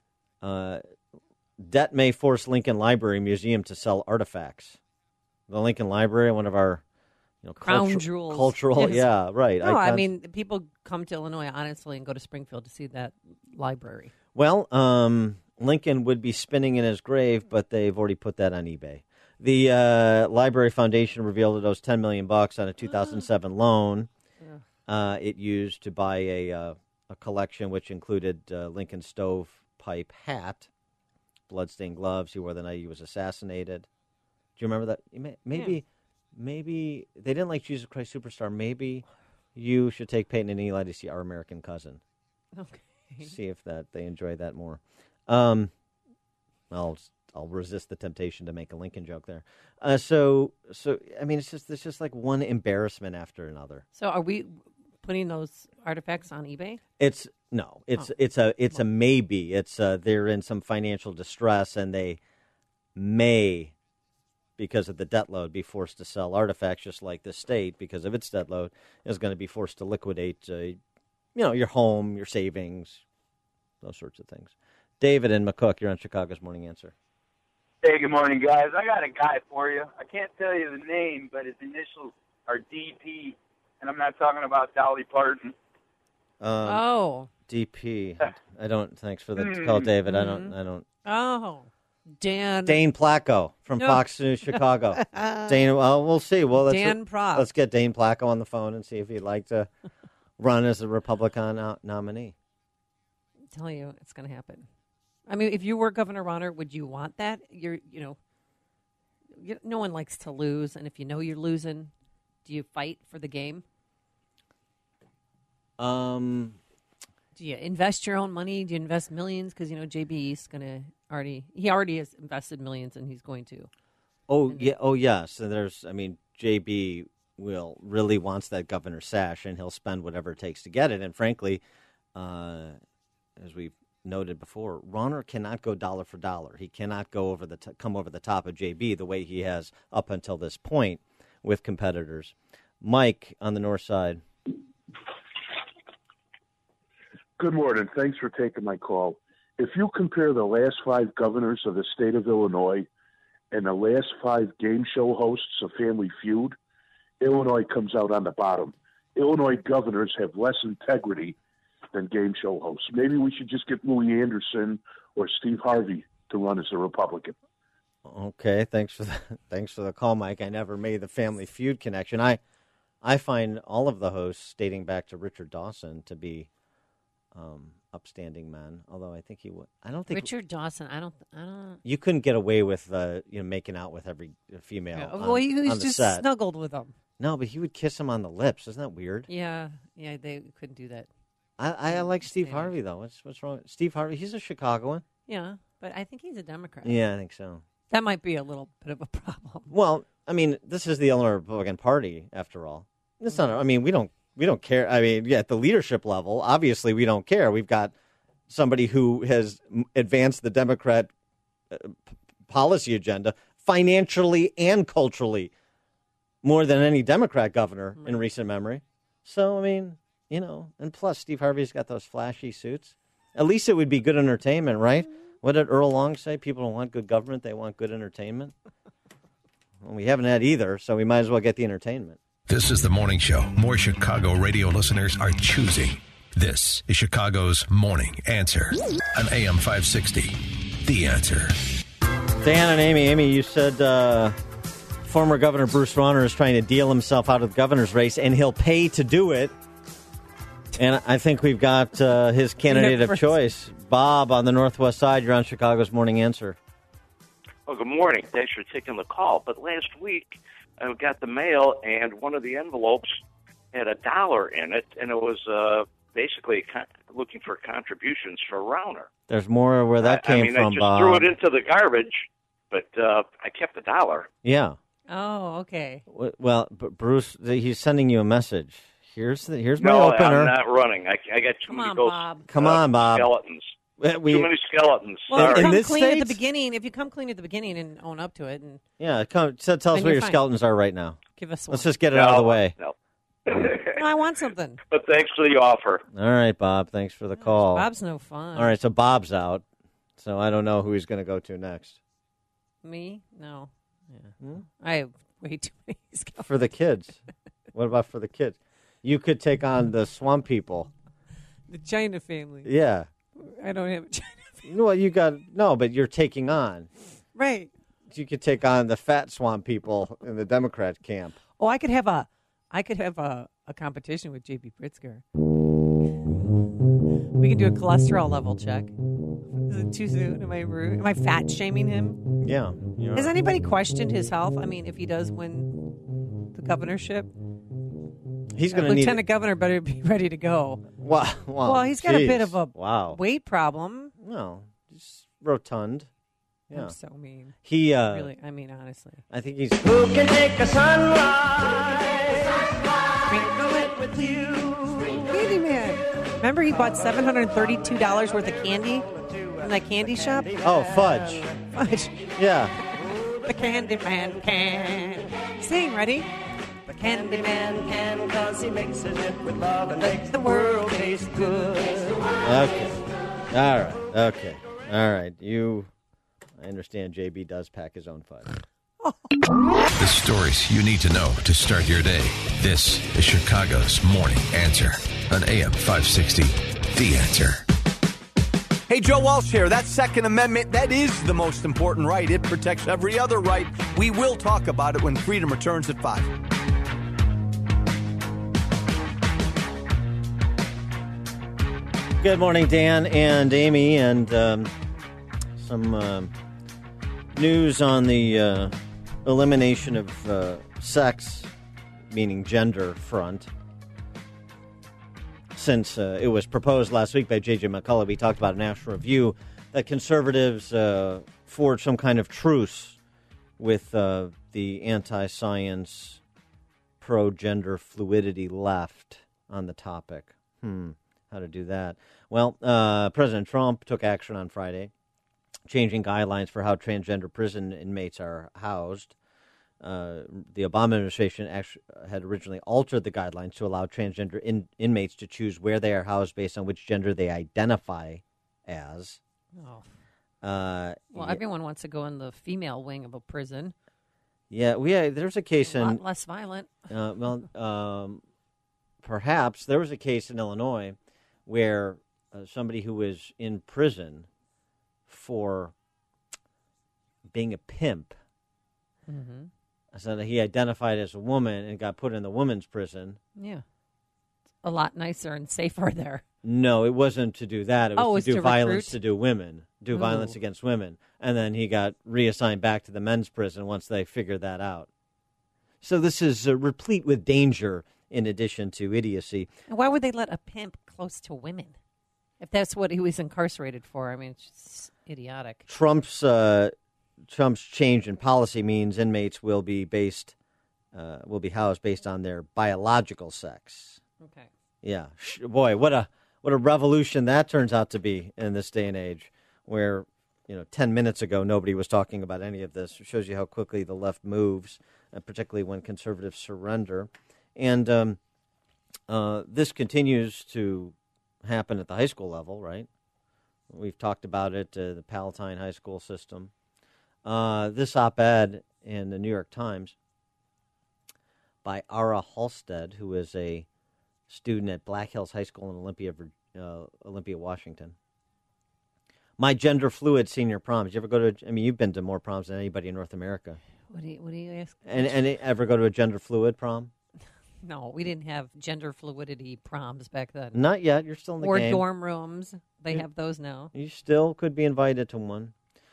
Debt may force Lincoln Library Museum to sell artifacts. The Lincoln Library, one of our crown jewels. Cultural, yes. Yeah, right. No, I mean, people come to Illinois, honestly, and go to Springfield to see that library. Well, Lincoln would be spinning in his grave, but they've already put that on eBay. The Library Foundation revealed it owes $10 million on a 2007 loan. It used to buy a collection which included Lincoln stovepipe hat, bloodstained gloves he wore the night he was assassinated. Do you remember that? Maybe they didn't like Jesus Christ Superstar. Maybe you should take Peyton and Eli to see Our American Cousin. Okay. See if they enjoy that more. I'll resist the temptation to make a Lincoln joke there. So I mean, it's just like one embarrassment after another. So are we putting those artifacts on eBay? It's a maybe. It's they're in some financial distress and they may, because of the debt load, be forced to sell artifacts, just like the state, because of its debt load, is going to be forced to liquidate, your home, your savings, those sorts of things. David and McCook, you're on Chicago's Morning Answer. Hey, good morning, guys. I got a guy for you. I can't tell you the name, but his initials are DP, and I'm not talking about Dolly Parton. DP. I don't. Thanks for the call, David. I don't. Oh, Dan. Dane Placco from Fox News Chicago. Dane. Well, we'll see. Well, let's get Dane Placco on the phone and see if he'd like to run as a Republican nominee. I'm telling you, it's going to happen. I mean, if you were Governor Rauner, would you want that? No one likes to lose, and if you know you're losing, do you fight for the game? Do you invest your own money? Do you invest millions? Because JB is going to already has invested millions, and he's going to. Yes. And JB really wants that governor sash, and he'll spend whatever it takes to get it. And frankly, as we've noted before, Rauner cannot go dollar for dollar. He cannot go come over the top of JB the way he has up until this point with competitors. Mike on the north side. Good morning. Thanks for taking my call. If you compare the last 5 governors of the state of Illinois and the last 5 game show hosts of Family Feud, Illinois comes out on the bottom. Illinois governors have less integrity than game show hosts. Maybe we should just get Louis Anderson or Steve Harvey to run as a Republican. Okay, thanks for the call, Mike. I never made the Family Feud connection. I find all of the hosts dating back to Richard Dawson to be upstanding men. Although I think he would. I don't think Richard Dawson. I don't. You couldn't get away with making out with every female. Yeah. He on just set. snuggled with them. No, but he would kiss him on the lips. Isn't that weird? Yeah, they couldn't do that. I like Steve Harvey though. What's wrong? Steve Harvey. He's a Chicagoan. Yeah, but I think he's a Democrat. Yeah, I think so. That might be a little bit of a problem. Well, this is the Illinois Republican Party, after all. It's not. We don't care. At the leadership level, obviously we don't care. We've got somebody who has advanced the Democrat policy agenda financially and culturally more than any Democrat governor in recent memory. So, and plus Steve Harvey's got those flashy suits. At least it would be good entertainment, right? What did Earl Long say? People don't want good government. They want good entertainment. Well, we haven't had either, so we might as well get the entertainment. This is the morning show more Chicago radio listeners are choosing. This is Chicago's Morning Answer on AM 560. The Answer. Dan and Amy, you said former Governor Bruce Rauner is trying to deal himself out of the governor's race, and he'll pay to do it. And I think we've got his candidate of choice. Bob on the northwest side, you're on Chicago's Morning Answer. Well, good morning. Thanks for taking the call. But last week, I got the mail, and one of the envelopes had $1 in it, and it was basically looking for contributions for Rauner. There's more where that came from, I just Bob. threw it into the garbage, but I kept $1. Yeah. Oh, okay. Well, but Bruce, he's sending you a message. Here's my opener. No, I'm not running. I got too many Come on, Bob. Skeletons. Too many skeletons. Well, Sorry. if you come clean at the beginning and own up to it, and tell us where your skeletons are right now. Give us one. Let's just get it out of the way. No. No, I want something. But thanks for the offer. All right, Bob. Thanks for the call. Bob's no fun. All right, so Bob's out. So I don't know who he's going to go to next. Me? No. Yeah. I have way too many skeletons. For the kids. What about for the kids? You could take on the Swamp People. The China family. Yeah. I don't have a China family. Well, but you're taking on. Right. You could take on the fat Swamp People in the Democrat camp. Oh, I could have a competition with J.B. Pritzker. We can do a cholesterol level check. Is it too soon? Am I rude? Am I fat shaming him? Yeah. Has anybody questioned his health? If he does win the governorship, he's going to need. Lieutenant Governor better be ready to go. Wow. Well, he's got a bit of a weight problem. No, just rotund. Yeah. I'm so mean. He really. Honestly. I think he's. Who can take a sunrise? Sprinkle it with you. Candyman. Remember, he bought $732 worth of candy in that candy shop. Oh, fudge. Fudge. Yeah. The Candyman can sing. Ready? The Candyman can, 'cause he makes it with love and makes the world taste good. Okay. All right. Okay. All right. I understand JB does pack his own fudge. The stories you need to know to start your day. This is Chicago's Morning Answer on AM 560, The Answer. Hey, Joe Walsh here. That Second Amendment, that is the most important right. It protects every other right. We will talk about it when Freedom returns at 5. Good morning, Dan and Amy, and some news on the elimination of sex, meaning gender, front. Since it was proposed last week by J.J. McCullough, we talked about a National Review, that conservatives forged some kind of truce with the anti-science, pro-gender fluidity left on the topic. How to do that? Well, President Trump took action on Friday, changing guidelines for how transgender prison inmates are housed. The Obama administration actually had originally altered the guidelines to allow transgender inmates to choose where they are housed based on which gender they identify as. Everyone wants to go in the female wing of a prison. Yeah, there's a case a lot less violent. Perhaps there was a case in Illinois where somebody who was in prison for being a pimp. Mm-hmm. So that he identified as a woman and got put in the women's prison. Yeah. A lot nicer and safer there. No, it wasn't to do that. It was to do violence recruit? to do violence against women. And then he got reassigned back to the men's prison once they figured that out. So this is replete with danger in addition to idiocy. And why would they let a pimp close to women? If that's what he was incarcerated for, I mean, it's just idiotic. Trump's change in policy means inmates will be housed based on their biological sex. Okay. Yeah. Boy, what a revolution that turns out to be in this day and age, where 10 minutes ago nobody was talking about any of this. It shows you how quickly the left moves, particularly when conservatives surrender. And this continues to happen at the high school level, right? We've talked about it, the Palatine High School system. This op-ed in the New York Times by Ara Halstead, who is a student at Black Hills High School in Olympia, Washington. My gender fluid senior prom. Did you ever go to? I mean, you've been to more proms than anybody in North America. What do you ask? And ever go to a gender fluid prom? No, we didn't have gender fluidity proms back then. Not yet. You're still in the game. Or dorm rooms. They have those now. You still could be invited to one.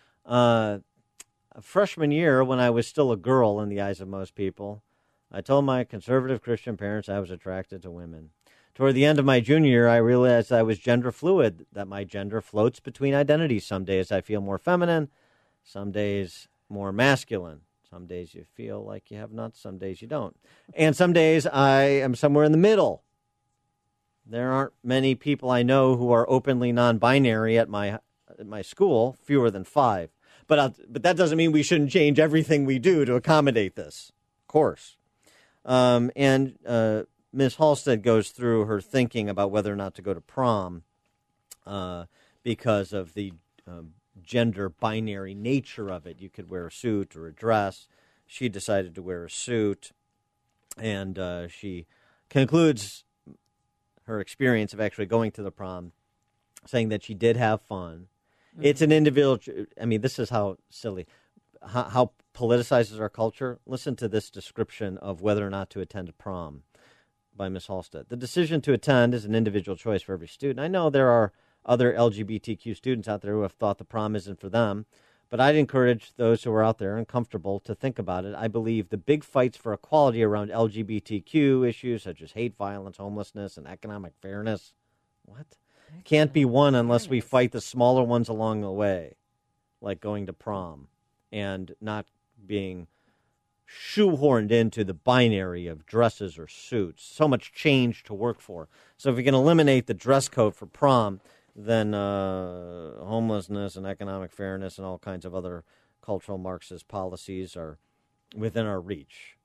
Freshman year, when I was still a girl in the eyes of most people, I told my conservative Christian parents I was attracted to women. Toward the end of my junior year, I realized I was gender fluid, that my gender floats between identities. Some days I feel more feminine, some days more masculine. Some days you feel like you have nuts, some days you don't. And some days I am somewhere in the middle. There aren't many people I know who are openly non-binary at my school, fewer than 5. But that doesn't mean we shouldn't change everything we do to accommodate this, of course. And Ms. Halstead goes through her thinking about whether or not to go to prom because of the gender binary nature of it. You could wear a suit or a dress. She decided to wear a suit, and she concludes her experience of actually going to the prom, saying that she did have fun. Mm-hmm. It's an individual. I mean, this is how silly, how politicizes our culture. Listen to this description of whether or not to attend a prom by Ms. Halstead. The decision to attend is an individual choice for every student. I know there are other LGBTQ students out there who have thought the prom isn't for them, but I'd encourage those who are out there and comfortable to think about it. I believe the big fights for equality around LGBTQ issues such as hate, violence, homelessness, and economic fairness, can't be won unless we fight the smaller ones along the way, like going to prom and not being shoehorned into the binary of dresses or suits. So much change to work for. So if we can eliminate the dress code for prom, then homelessness and economic fairness and all kinds of other cultural Marxist policies are within our reach,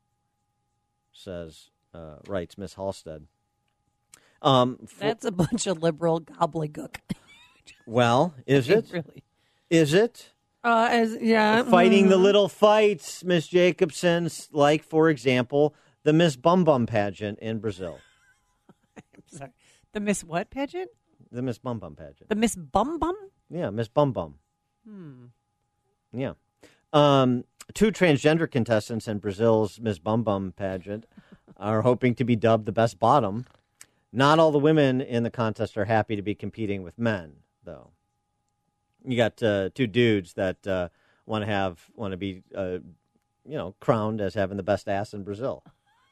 writes Ms. Halstead. That's a bunch of liberal gobbledygook. Well, is it? Really? Is it? Fighting the little fights, Miss Jacobson, like, for example, the Miss Bum Bum pageant in Brazil. I'm sorry. The Miss what pageant? The Miss Bum Bum pageant. The Miss Bum Bum? Yeah, Miss Bum Bum. Hmm. Yeah. 2 transgender contestants in Brazil's Miss Bum Bum pageant are hoping to be dubbed the best bottom. Not all the women in the contest are happy to be competing with men, though. You got 2 dudes that want to be crowned as having the best ass in Brazil.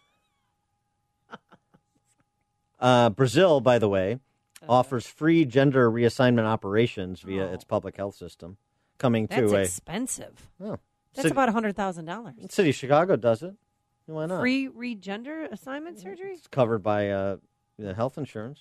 Brazil, by the way, offers free gender reassignment operations via its public health system. That's expensive. Oh, that's about $100,000. City of Chicago does it. Why not? Free re-gender assignment surgery? It's covered by the health insurance.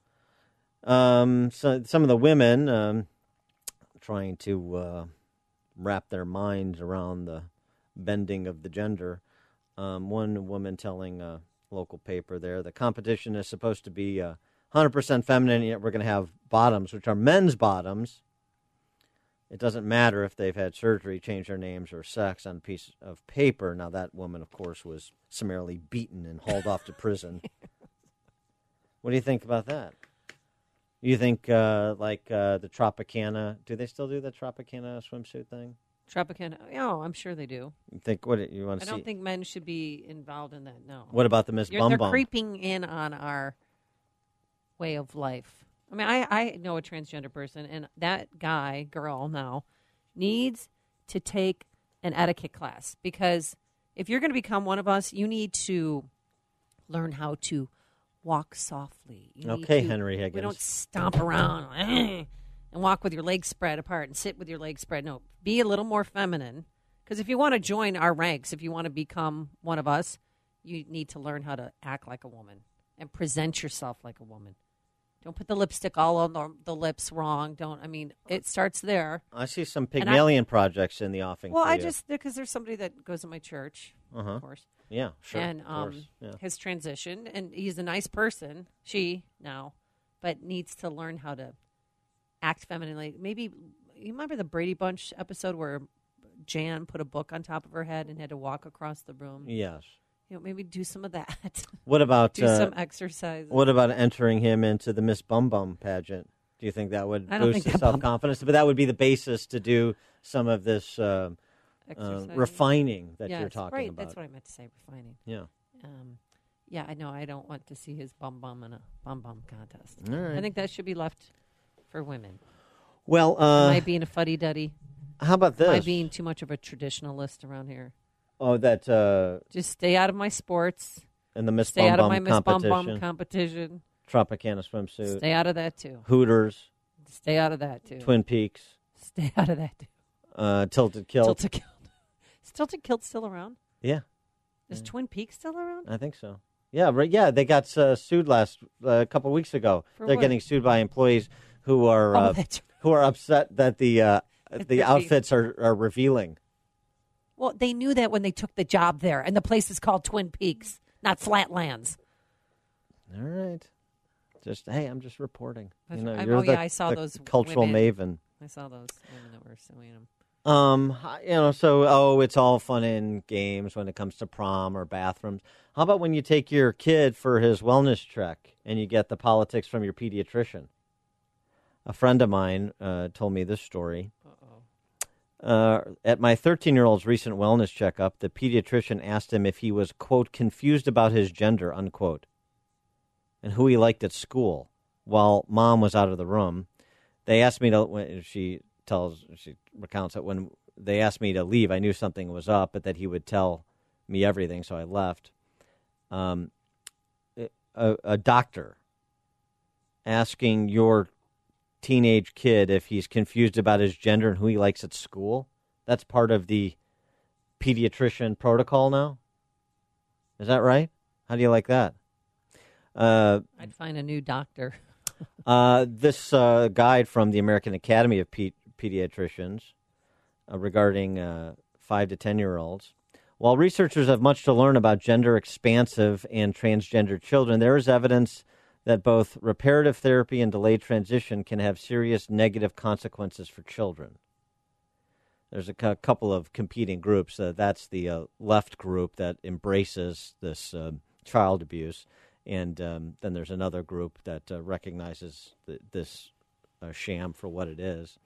So some of the women trying to wrap their minds around the bending of the gender. One woman telling a local paper there, the competition is supposed to be 100% feminine, yet we're going to have bottoms, which are men's bottoms. It doesn't matter if they've had surgery, change their names, or sex on a piece of paper. Now, that woman, of course, was summarily beaten and hauled off to prison. What do you think about that? You think the Tropicana, do they still do the Tropicana swimsuit thing? Tropicana, oh, I'm sure they do. You think you want to see? I don't think men should be involved in that, no. What about the Miss Bum Bum? They're creeping in on our way of life. I mean, I know a transgender person, and that girl now, needs to take an etiquette class, because if you're going to become one of us, you need to learn how to walk softly. Henry Higgins. We don't stomp around and walk with your legs spread apart and sit with your legs spread. No, be a little more feminine, because if you want to join our ranks, if you want to become one of us, you need to learn how to act like a woman and present yourself like a woman. Don't put the lipstick all on the lips wrong. It starts there. I see some Pygmalion projects in the offing. Well, because there's somebody that goes to my church, of course. Yeah, sure. And has transitioned, and he's a nice person, but needs to learn how to act femininely. Maybe, you remember the Brady Bunch episode where Jan put a book on top of her head and had to walk across the room? Yes. Maybe do some of that. What about do some exercises? What about entering him into the Miss Bum Bum pageant? Do you think that would boost his self-confidence? But that would be the basis to do some of this refining that you're talking about. That's what I meant to say, refining. Yeah. I know. I don't want to see his bum bum in a bum bum contest. All right. I think that should be left for women. Well, am I being a fuddy-duddy? How about this? Am I being too much of a traditionalist around here? Oh, that... just stay out of my sports. And the Miss Bum Bum Bum competition. Stay out of my Miss Bum Bum competition. Tropicana swimsuit. Stay out of that, too. Hooters. Stay out of that, too. Twin Peaks. Stay out of that, too. Tilted Kilt. Is Tilted Kilt still around? Yeah. Is Twin Peaks still around? I think so. Yeah, right. Yeah, they got sued a couple weeks ago. They're getting sued by employees who are upset that the outfits are revealing. Well, they knew that when they took the job there, and the place is called Twin Peaks, not Flatlands. All right. I'm just reporting. I saw those cultural maven. I saw those women that were suing them. It's all fun and games when it comes to prom or bathrooms. How about when you take your kid for his wellness check and you get the politics from your pediatrician? A friend of mine told me this story. At my 13-year-old's recent wellness checkup, the pediatrician asked him if he was, quote, confused about his gender, unquote, and who he liked at school. While Mom was out of the room, they asked me to, she recounts that when they asked me to leave, I knew something was up, but that he would tell me everything, so I left. A doctor asking your teenage kid if he's confused about his gender and who he likes at school, that's part of the pediatrician protocol now? Is that right? How do you like that? I'd find a new doctor. This guide from the American Academy of Pediatricians regarding 5 to 10-year-olds. While researchers have much to learn about gender-expansive and transgender children, there is evidence that both reparative therapy and delayed transition can have serious negative consequences for children. There's a couple of competing groups. That's the left group that embraces this child abuse, And then there's another group that recognizes this sham for what it is.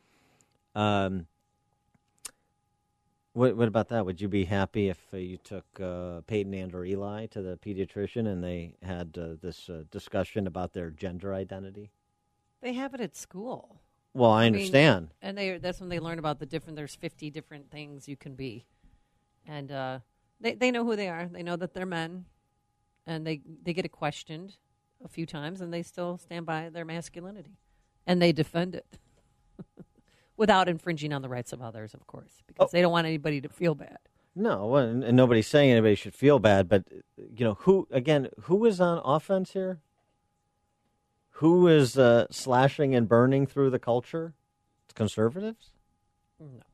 What about that? Would you be happy if you took Peyton and/or Eli to the pediatrician and they had this discussion about their gender identity? They have it at school. Well, I understand. And that's when they learn about there's 50 different things you can be. And they know who they are. They know that they're men. And they get it questioned a few times, and they still stand by their masculinity. And they defend it. Without infringing on the rights of others, of course, because they don't want anybody to feel bad. No, and nobody's saying anybody should feel bad, but, who is on offense here? Who is slashing and burning through the culture? It's conservatives? No.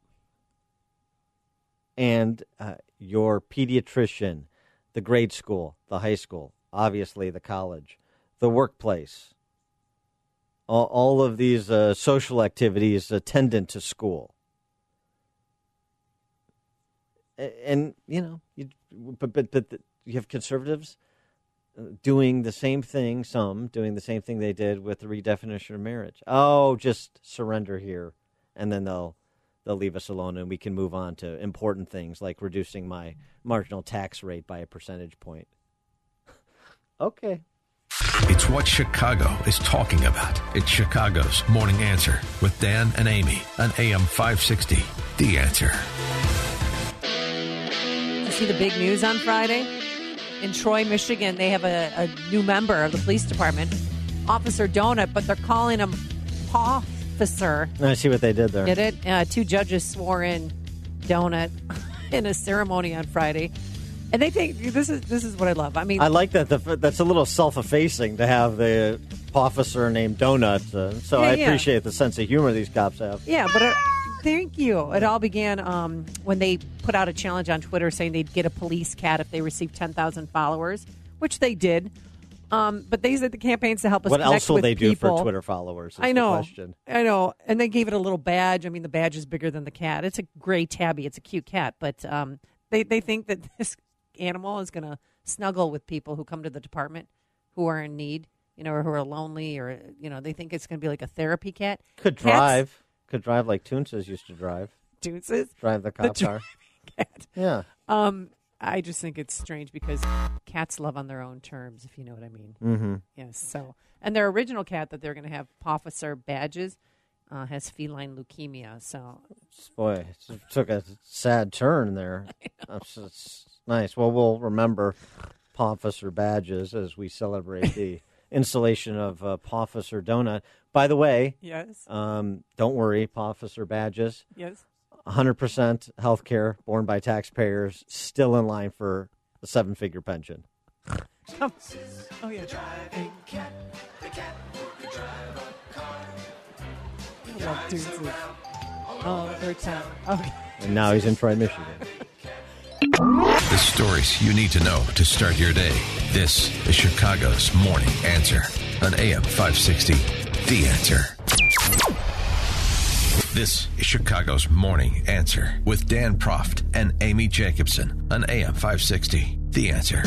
And your pediatrician, the grade school, the high school, obviously the college, the workplace, all of these social activities attendant to school. And, but you have conservatives doing the same thing, doing the same thing they did with the redefinition of marriage. Oh, just surrender here, and then they'll leave us alone, and we can move on to important things like reducing my marginal tax rate by a percentage point. Okay. It's what Chicago is talking about. It's Chicago's Morning Answer with Dan and Amy on AM 560. The Answer. Did you see the big news on Friday? In Troy, Michigan, they have a new member of the police department, Officer Donut, but they're calling him Officer. I see what they did there. Did it? 2 judges swore in Donut in a ceremony on Friday. And they think this is what I love. I mean, I like that. That's a little self-effacing to have the officer named Donut. So I appreciate the sense of humor these cops have. Yeah, but thank you. It all began when they put out a challenge on Twitter saying they'd get a police cat if they received 10,000 followers, which they did. But they said the campaign's to help us connect with people. What else will they do for Twitter followers? I know. The question. I know. And they gave it a little badge. I mean, the badge is bigger than the cat. It's a gray tabby. It's a cute cat. But they think that this animal is going to snuggle with people who come to the department who are in need, or who are lonely, or, they think it's going to be like a therapy cat. Could drive like Toonces used to drive. Toonces? Drive the cop car. Cat. Yeah. I just think it's strange because cats love on their own terms, if you know what I mean. Mm-hmm. Yes. So, and their original cat that they're going to have, Officer Badges, has feline leukemia. So, boy, it took a sad turn there. It's nice. Well, we'll remember Officer Badges as we celebrate the installation of Officer Donut. By the way, yes. Don't worry, Officer Badges. Yes. 100% health care borne by taxpayers, still in line for a 7-figure pension. Oh, yeah. I love Toonces. Oh, they're town. Okay. And now he's in Troy, Michigan. The stories you need to know to start your day. This is Chicago's Morning Answer on AM 560. The Answer. This is Chicago's Morning Answer with Dan Proft and Amy Jacobson on AM 560. The Answer.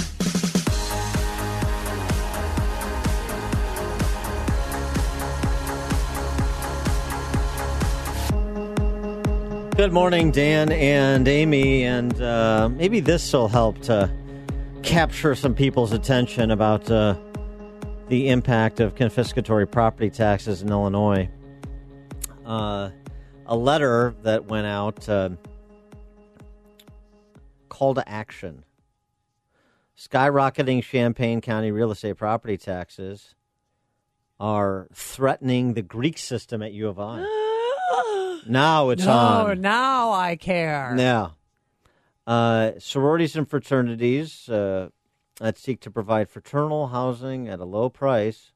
Good morning, Dan and Amy, and maybe this will help to capture some people's attention about the impact of confiscatory property taxes in Illinois. A letter that went out, call to action. Skyrocketing Champaign County real estate property taxes are threatening the Greek system at U of I. Now it's on. Now I care. Yeah. Sororities and fraternities that seek to provide fraternal housing at a low price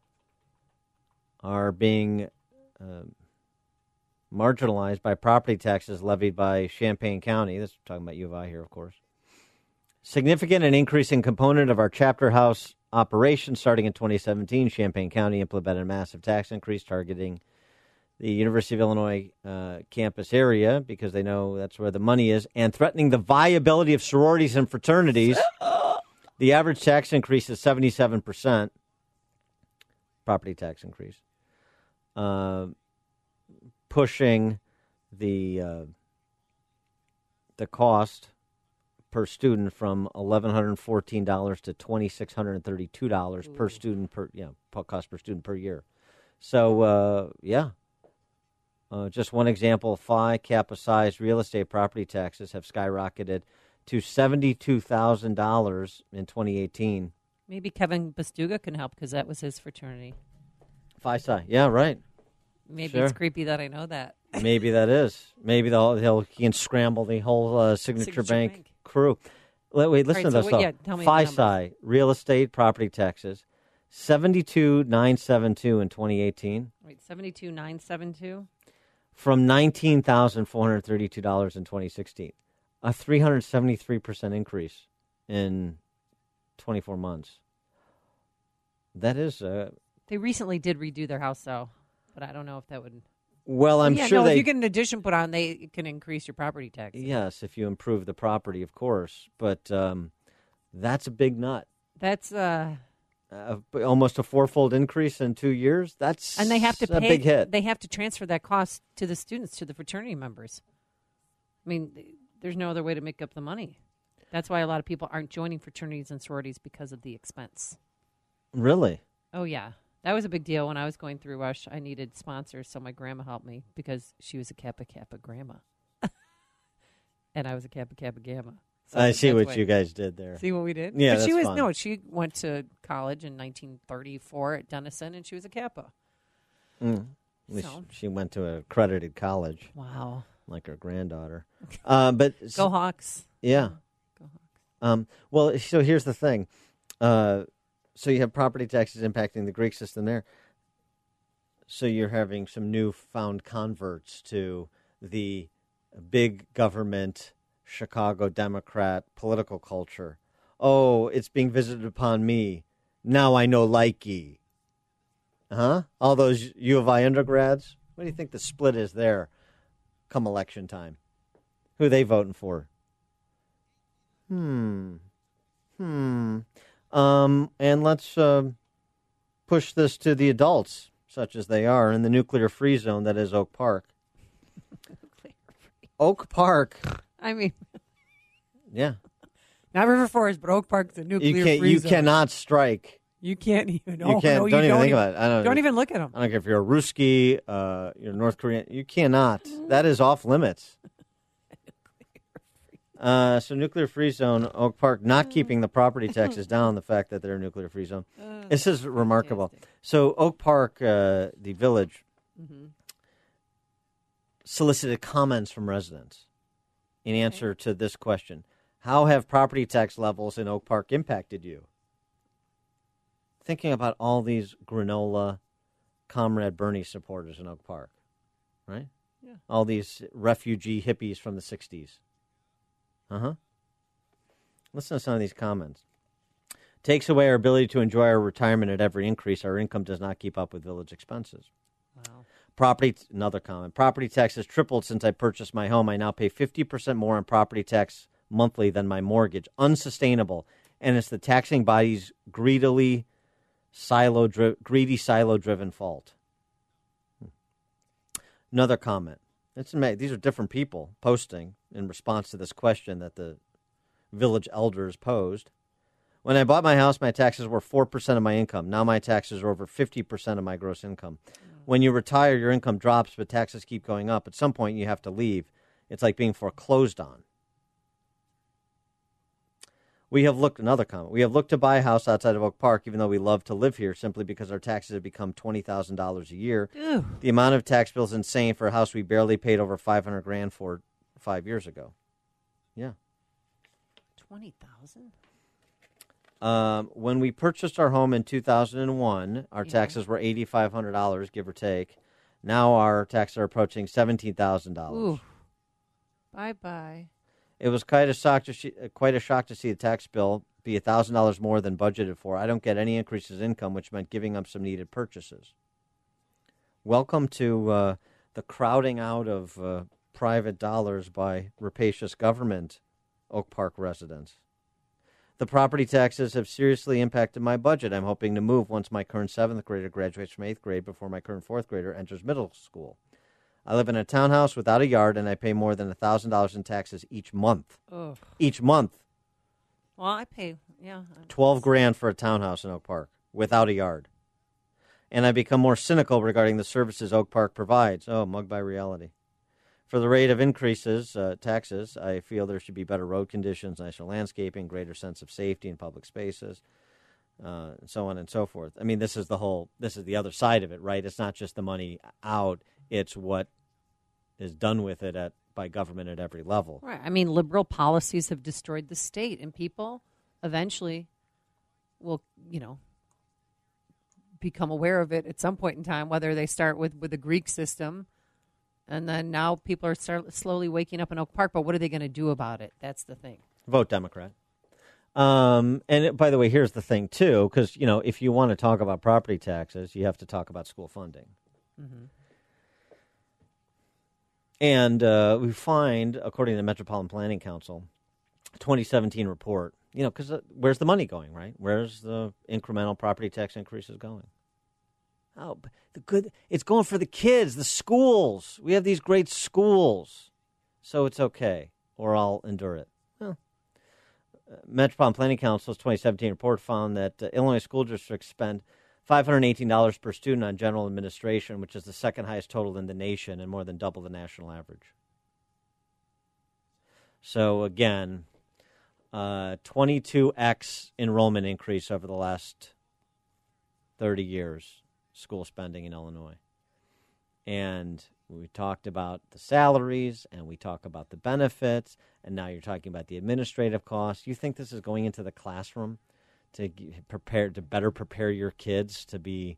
are being marginalized by property taxes levied by Champaign County. This is talking about U of I here, of course. Significant and increasing component of our chapter house operation starting in 2017, Champaign County implemented a massive tax increase targeting the University of Illinois campus area because they know that's where the money is, and threatening the viability of sororities and fraternities The average tax increase is 77%. Property tax increase. Pushing the cost per student from $1,114 to $2,632 per student cost per student per year. So just one example: Phi Kappa size real estate property taxes have skyrocketed to $72,000 in 2018. Maybe Kevin Bastuga can help because that was his fraternity. Phi Psi, yeah, right. Maybe it's creepy that I know that. Maybe that is. Maybe he can scramble the whole Signature Bank crew. Wait, listen to this, though. Tell me Phi Psi, real estate property taxes, $72,972 in 2018. Wait, $72,972? From $19,432 in 2016. A 373% increase in 24 months. That is... They recently did redo their house, though, but I don't know if that would... Well, I'm sure if you get an addition put on, they can increase your property tax. Yes, if you improve the property, of course. But that's a big nut. That's almost a fourfold increase in 2 years. That's and they have to a pay, big hit. They have to transfer that cost to the students, to the fraternity members. I mean, there's no other way to make up the money. That's why a lot of people aren't joining fraternities and sororities because of the expense. Really? Oh, yeah. That was a big deal when I was going through Rush. I needed sponsors, so my grandma helped me because she was a Kappa Kappa grandma. And I was a Kappa Kappa Gamma. So I see what you guys did there. See what we did? Yeah, but that's fun. No, she went to college in 1934 at Denison, and she was a Kappa. At least she went to an accredited college. Wow. Like her granddaughter. But Go Hawks. Yeah. Go Hawks. Well, so here's the thing. So you have property taxes impacting the Greek system there. So you're having some newfound converts to the big government, Chicago Democrat political culture. Oh, it's being visited upon me. Now I know likey. All those U of I undergrads. What do you think the split is there come election time? Who are they voting for? And let's push this to the adults, such as they are, in the nuclear-free zone that is Oak Park. Oak Park. I mean... Yeah. Not River Forest, but Oak Park's a nuclear-free zone. You cannot strike. You can't even... Don't even think about it. Don't even look at them. I don't care if you're a Ruski, you're North Korean. You cannot. That is off limits. So nuclear-free zone, Oak Park, not keeping the property taxes down, the fact that they're a nuclear-free zone. This is remarkable. Fantastic. So Oak Park, the village, solicited comments from residents in answer to this question. How have property tax levels in Oak Park impacted you? Thinking about all these granola Comrade Bernie supporters in Oak Park, right? Yeah. All these refugee hippies from the 60s. Listen to some of these comments. Takes away our ability to enjoy our retirement at every increase. Our income does not keep up with village expenses. Wow. Another comment. Property tax has tripled since I purchased my home. I now pay 50% more on property tax monthly than my mortgage. Unsustainable. And it's the taxing body's greedy silo-driven fault. Another comment. These are different people posting in response to this question that the village elders posed. When I bought my house, my taxes were 4% of my income. Now my taxes are over 50% of my gross income. When you retire, your income drops, but taxes keep going up. At some point, you have to leave. It's like being foreclosed on. Another comment. We have looked to buy a house outside of Oak Park, even though we love to live here, simply because our taxes have become $20,000 a year. Ew. The amount of tax bill is insane for a house we barely paid over $500,000 for 5 years ago. Yeah. 20,000? When we purchased our home in 2001, our taxes were $8,500, give or take. Now our taxes are approaching $17,000. Ooh. Bye-bye. It was quite a shock to see the tax bill be $1,000 more than budgeted for. I don't get any increases in income, which meant giving up some needed purchases. Welcome to the crowding out of private dollars by rapacious government, Oak Park residents. The property taxes have seriously impacted my budget. I'm hoping to move once my current 7th grader graduates from 8th grade before my current 4th grader enters middle school. I live in a townhouse without a yard, and I pay more than $1,000 in taxes each month. Ugh. Each month. Well, I pay, $12,000 for a townhouse in Oak Park without a yard. And I become more cynical regarding the services Oak Park provides. Oh, mugged by reality. For the rate of increases, taxes, I feel there should be better road conditions, nicer landscaping, greater sense of safety in public spaces, and so on and so forth. I mean, this is the other side of it, right? It's not just the money out, it's what is done with it by government at every level. Right. I mean, liberal policies have destroyed the state, and people eventually will, become aware of it at some point in time, whether they start with the Greek system, and then now people are slowly waking up in Oak Park, but what are they going to do about it? That's the thing. Vote Democrat. By the way, here's the thing, too, because, if you want to talk about property taxes, you have to talk about school funding. Mm-hmm. And we find, according to the Metropolitan Planning Council, 2017 report, because where's the money going, right? Where's the incremental property tax increases going? Oh, it's going for the kids, the schools. We have these great schools, so it's okay, or I'll endure it. Well, Metropolitan Planning Council's 2017 report found that Illinois school districts spend $518 per student on general administration, which is the second highest total in the nation and more than double the national average. So again, 22x enrollment increase over the last 30 years, school spending in Illinois. And we talked about the salaries, and we talk about the benefits, and now you're talking about the administrative costs. You think this is going into the classroom to better prepare your kids to be,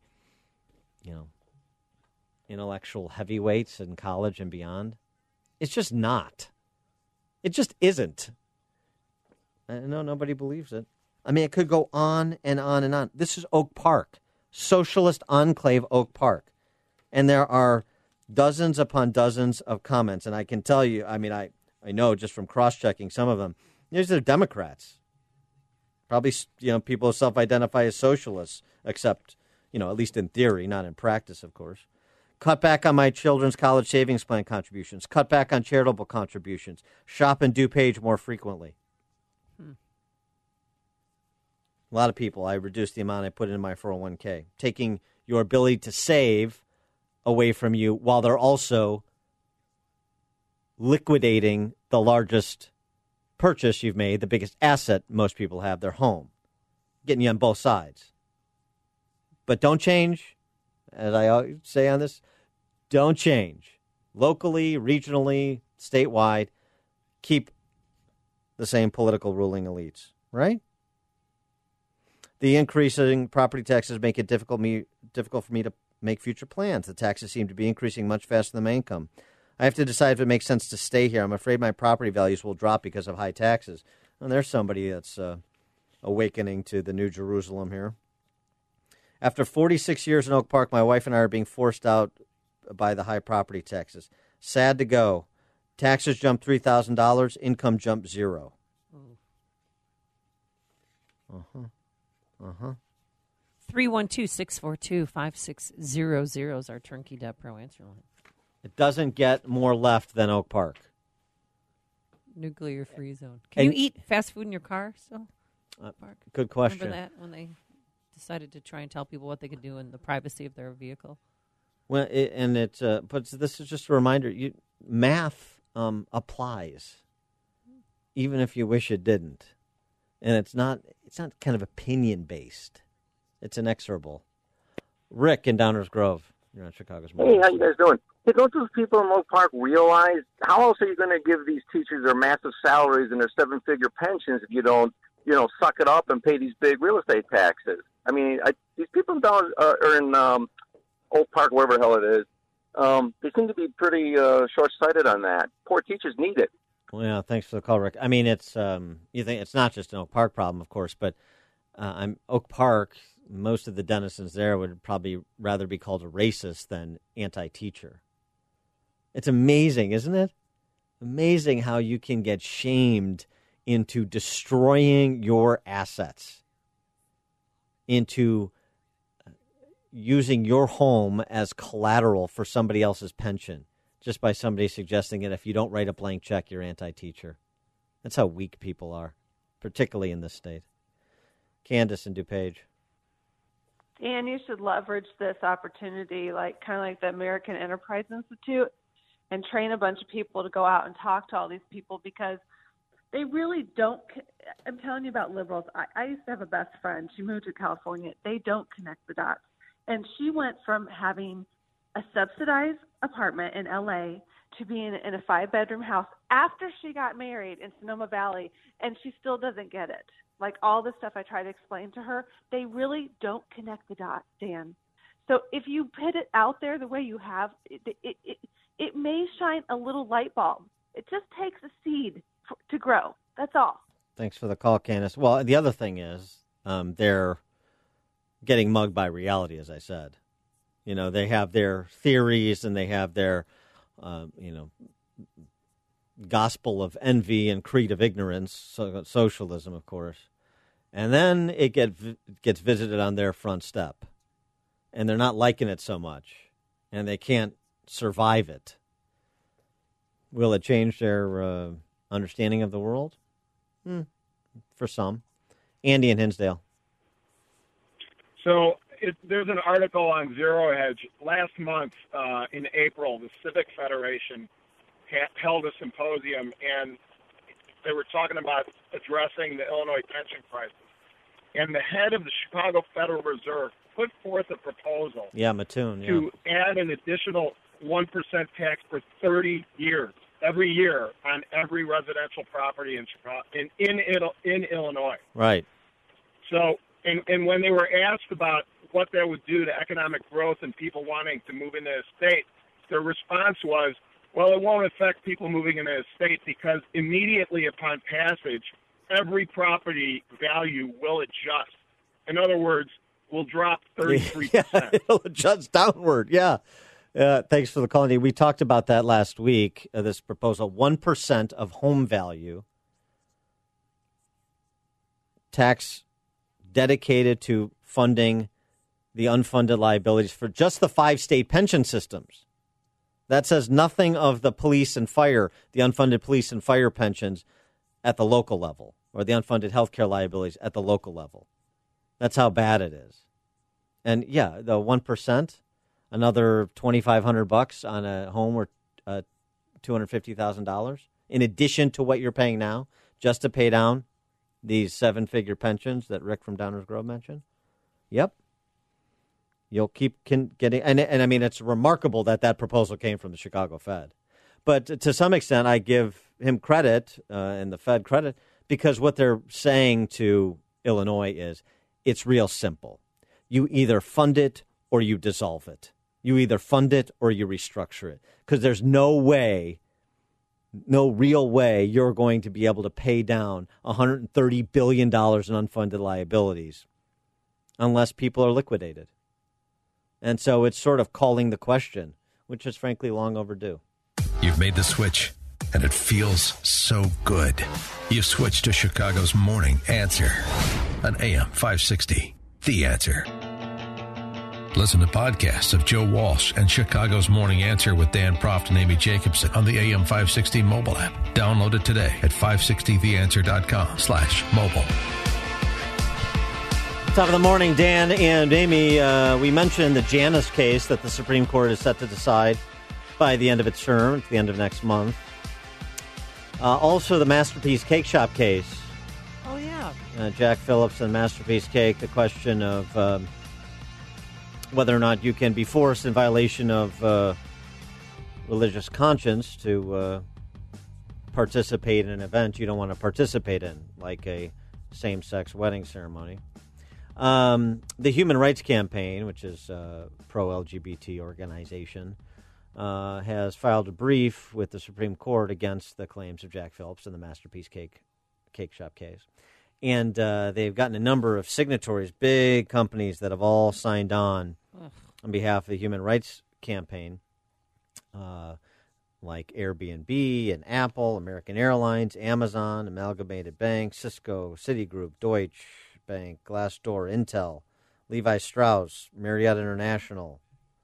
intellectual heavyweights in college and beyond? It's just not. It just isn't. I know nobody believes it. I mean, it could go on and on and on. This is Oak Park, socialist enclave Oak Park. And there are dozens upon dozens of comments. And I can tell you, I mean, I know just from cross-checking some of them, these are Democrats. Probably, people who self-identify as socialists, except, at least in theory, not in practice, of course. Cut back on my children's college savings plan contributions. Cut back on charitable contributions. Shop in DuPage more frequently. A lot of people, I reduced the amount I put in my 401k, taking your ability to save away from you while they're also liquidating the largest purchase you've made, the biggest asset most people have, their home, getting you on both sides. But don't change, as I always say on this, don't change. Locally, regionally, statewide, keep the same political ruling elites, right? The increasing property taxes make it difficult for me to make future plans. The taxes seem to be increasing much faster than my income. I have to decide if it makes sense to stay here. I'm afraid my property values will drop because of high taxes. And there's somebody that's awakening to the New Jerusalem here. After 46 years in Oak Park, my wife and I are being forced out by the high property taxes. Sad to go. Taxes jumped $3,000. Income jumped $0. 312-642-5600 is our Turnkey Deb Pro answer line. It doesn't get more left than Oak Park. Nuclear-free zone. Can you eat fast food in your car still? Park? Good question. Remember that when they decided to try and tell people what they could do in the privacy of their vehicle? Well, but this is just a reminder. Math applies, even if you wish it didn't, and it's not kind of opinion based. It's inexorable. Rick in Downers Grove, you're on Chicago's Morning. Hey, how you guys doing? Hey, don't those people in Oak Park realize how else are you going to give these teachers their massive salaries and their 7-figure pensions if you don't, suck it up and pay these big real estate taxes? I mean, these people down are in Oak Park, wherever the hell it is. They seem to be pretty short-sighted on that. Poor teachers need it. Well, yeah, thanks for the call, Rick. I mean, it's you think it's not just an Oak Park problem, of course, but Oak Park. Most of the denizens there would probably rather be called a racist than anti-teacher. It's amazing, isn't it? Amazing how you can get shamed into destroying your assets, into using your home as collateral for somebody else's pension, just by somebody suggesting that if you don't write a blank check, you're anti-teacher. That's how weak people are, particularly in this state. Candace in DuPage. And you should leverage this opportunity, kind of like the American Enterprise Institute, and train a bunch of people to go out and talk to all these people, because they really don't. I'm telling you about liberals. I used to have a best friend. She moved to California. They don't connect the dots. And she went from having a subsidized apartment in L.A. to being in a 5-bedroom house after she got married in Sonoma Valley, and she still doesn't get it. Like all the stuff I try to explain to her, they really don't connect the dots, Dan. So if you put it out there the way you have, it may shine a little light bulb. It just takes a seed to grow. That's all. Thanks for the call, Candace. Well, the other thing is they're getting mugged by reality, as I said. You know, they have their theories and they have their, gospel of envy and creed of ignorance, socialism, of course. And then it gets visited on their front step. And they're not liking it so much. And they can't survive it. Will it change their understanding of the world? For some. Andy in Hinsdale. So there's an article on Zero Hedge. Last month in April, the Civic Federation held a symposium, and they were talking about addressing the Illinois pension crisis. And the head of the Chicago Federal Reserve put forth a proposal to add an additional 1% tax for 30 years, every year, on every residential property in Chicago, in Illinois. Right. So, and when they were asked about what that would do to economic growth and people wanting to move into the state, their response was, well, it won't affect people moving into the state because immediately upon passage, every property value will adjust. In other words, will drop 33%. Yeah, it'll adjust downward, yeah. Thanks for the call, Andy. We talked about that last week, this proposal, 1% of home value, tax dedicated to funding the unfunded liabilities for just the 5 state pension systems. That says nothing of the police and fire, the unfunded police and fire pensions at the local level, or the unfunded health care liabilities at the local level. That's how bad it is. And yeah, the 1%, another $2,500 on a home worth $250,000, in addition to what you're paying now, just to pay down these 7-figure pensions that Rick from Downers Grove mentioned. Yep. You'll keep getting, and I mean, it's remarkable that proposal came from the Chicago Fed. But to some extent, I give him credit and the Fed credit, because what they're saying to Illinois is it's real simple. You either fund it or you dissolve it. You either fund it or you restructure it, because there's no real way you're going to be able to pay down $130 billion in unfunded liabilities unless people are liquidated. And so it's sort of calling the question, which is frankly long overdue. You've made the switch, and it feels so good. You switched to Chicago's Morning Answer on AM 560. The Answer. Listen to podcasts of Joe Walsh and Chicago's Morning Answer with Dan Proft and Amy Jacobson on the AM 560 mobile app. Download it today at 560theanswer.com/mobile. Top of the morning, Dan and Amy. We mentioned the Janus case that the Supreme Court is set to decide by the end of its term, at the end of next month. Also, the Masterpiece Cake Shop case. Oh, yeah. Jack Phillips and Masterpiece Cake, the question of whether or not you can be forced in violation of religious conscience to participate in an event you don't want to participate in, like a same-sex wedding ceremony. The Human Rights Campaign, which is a pro-LGBT organization, has filed a brief with the Supreme Court against the claims of Jack Phillips in the Masterpiece Cake Shop case. And they've gotten a number of signatories, big companies that have all signed on behalf of the Human Rights Campaign. like Airbnb and Apple, American Airlines, Amazon, Amalgamated Bank, Cisco, Citigroup, Deutsche Bank, Glassdoor, Intel, Levi Strauss, Marriott International,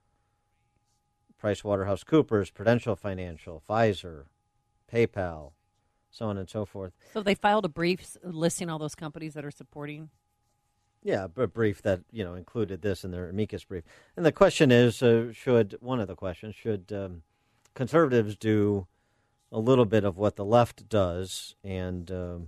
PricewaterhouseCoopers, Prudential Financial, Pfizer, PayPal, so on and so forth. So they filed a brief listing all those companies that are supporting. Yeah, a brief that included this in their amicus brief. And the question is, should conservatives do a little bit of what the left does and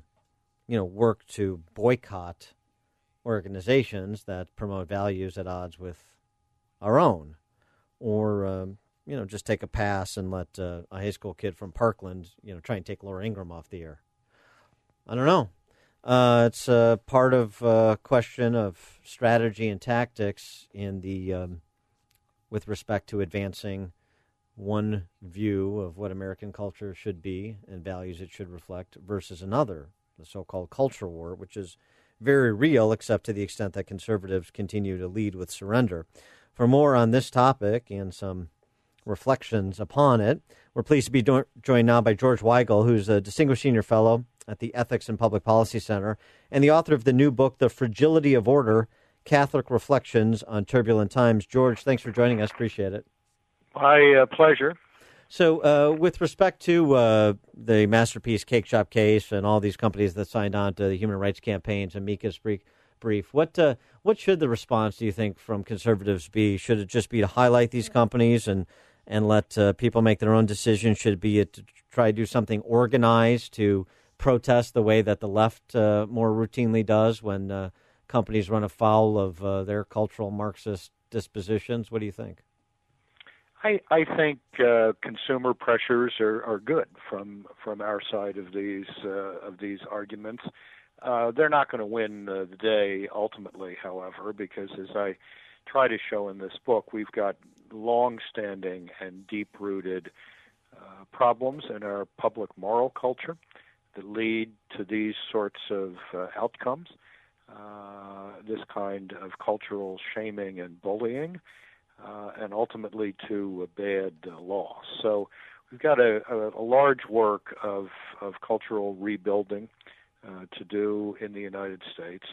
work to boycott organizations that promote values at odds with our own, or just take a pass and let a high school kid from Parkland try and take Laura Ingraham off the air? I don't know. It's part of a question of strategy and tactics in the with respect to advancing one view of what American culture should be and values it should reflect versus another, the so-called culture war, which is very real, except to the extent that conservatives continue to lead with surrender. For more on this topic and some reflections upon it, we're pleased to be joined now by George Weigel, who's a distinguished senior fellow at the Ethics and Public Policy Center and the author of the new book, The Fragility of Order, Catholic Reflections on Turbulent Times. George, thanks for joining us. Appreciate it. My pleasure. So with respect to the Masterpiece Cake Shop case and all these companies that signed on to the Human Rights Campaign's amicus brief, what should the response, do you think, from conservatives be? Should it just be to highlight these companies and let people make their own decisions? Should it be to try to do something organized to protest the way that the left more routinely does when companies run afoul of their cultural Marxist dispositions? What do you think? I think consumer pressures are good from our side of these arguments. They're not going to win the day ultimately, however, because as I try to show in this book, we've got long-standing and deep-rooted problems in our public moral culture that lead to these sorts of outcomes, this kind of cultural shaming and bullying, and ultimately to a bad loss. So we've got a large work of cultural rebuilding to do in the United States.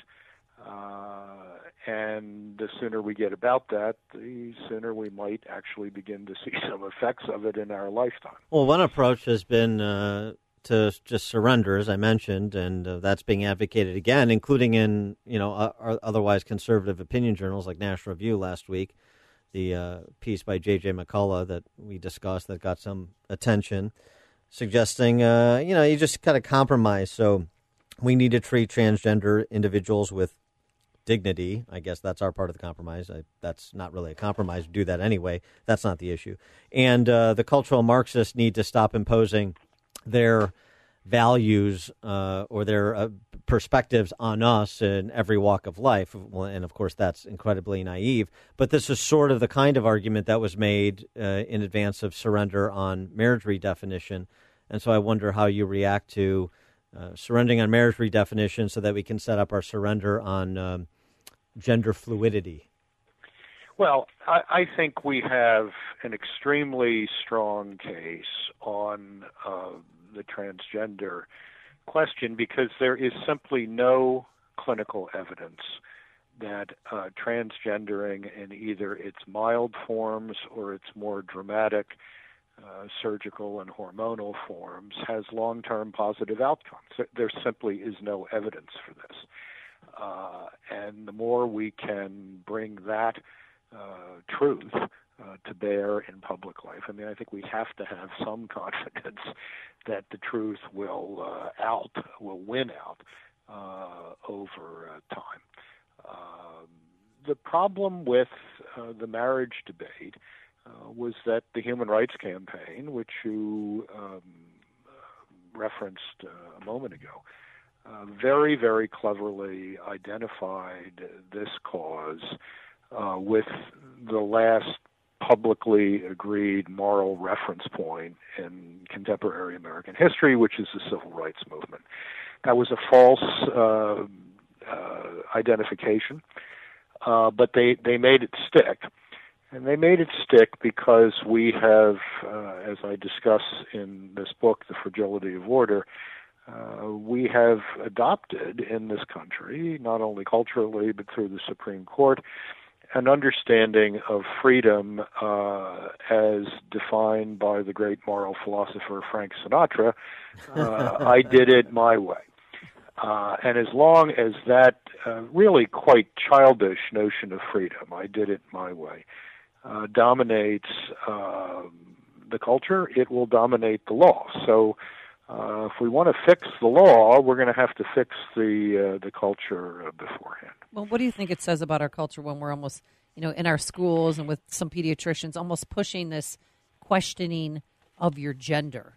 And the sooner we get about that, the sooner we might actually begin to see some effects of it in our lifetime. Well, one approach has been to just surrender, as I mentioned, and that's being advocated again, including in otherwise conservative opinion journals like National Review last week. The piece by J.J. McCullough that we discussed that got some attention, suggesting, you just got to compromise. So we need to treat transgender individuals with dignity. I guess that's our part of the compromise. That's not really a compromise. Do that anyway. That's not the issue. And the cultural Marxists need to stop imposing their values or their perspectives on us in every walk of life. Well, and, of course, that's incredibly naive. But this is sort of the kind of argument that was made in advance of surrender on marriage redefinition. And so I wonder how you react to surrendering on marriage redefinition so that we can set up our surrender on gender fluidity. Well, I think we have an extremely strong case on the transgender question because there is simply no clinical evidence that transgendering in either its mild forms or its more dramatic surgical and hormonal forms has long-term positive outcomes. There simply is no evidence for this. And the more we can bring that truth to bear in public life, I mean, I think we have to have some confidence that the truth will win out over time. The problem with the marriage debate was that the Human Rights Campaign, which you referenced a moment ago, very, very cleverly identified this cause with the last publicly agreed moral reference point in contemporary American history, which is the Civil Rights Movement. That was a false identification, but they made it stick. And they made it stick because we have, as I discuss in this book, The Fragility of Order, we have adopted in this country, not only culturally but through the Supreme Court, an understanding of freedom as defined by the great moral philosopher Frank Sinatra. I did it my way. And as long as that really quite childish notion of freedom, I did it my way, dominates the culture, it will dominate the law. So if we want to fix the law, we're going to have to fix the culture beforehand. Well, what do you think it says about our culture when we're almost, in our schools and with some pediatricians, almost pushing this questioning of your gender?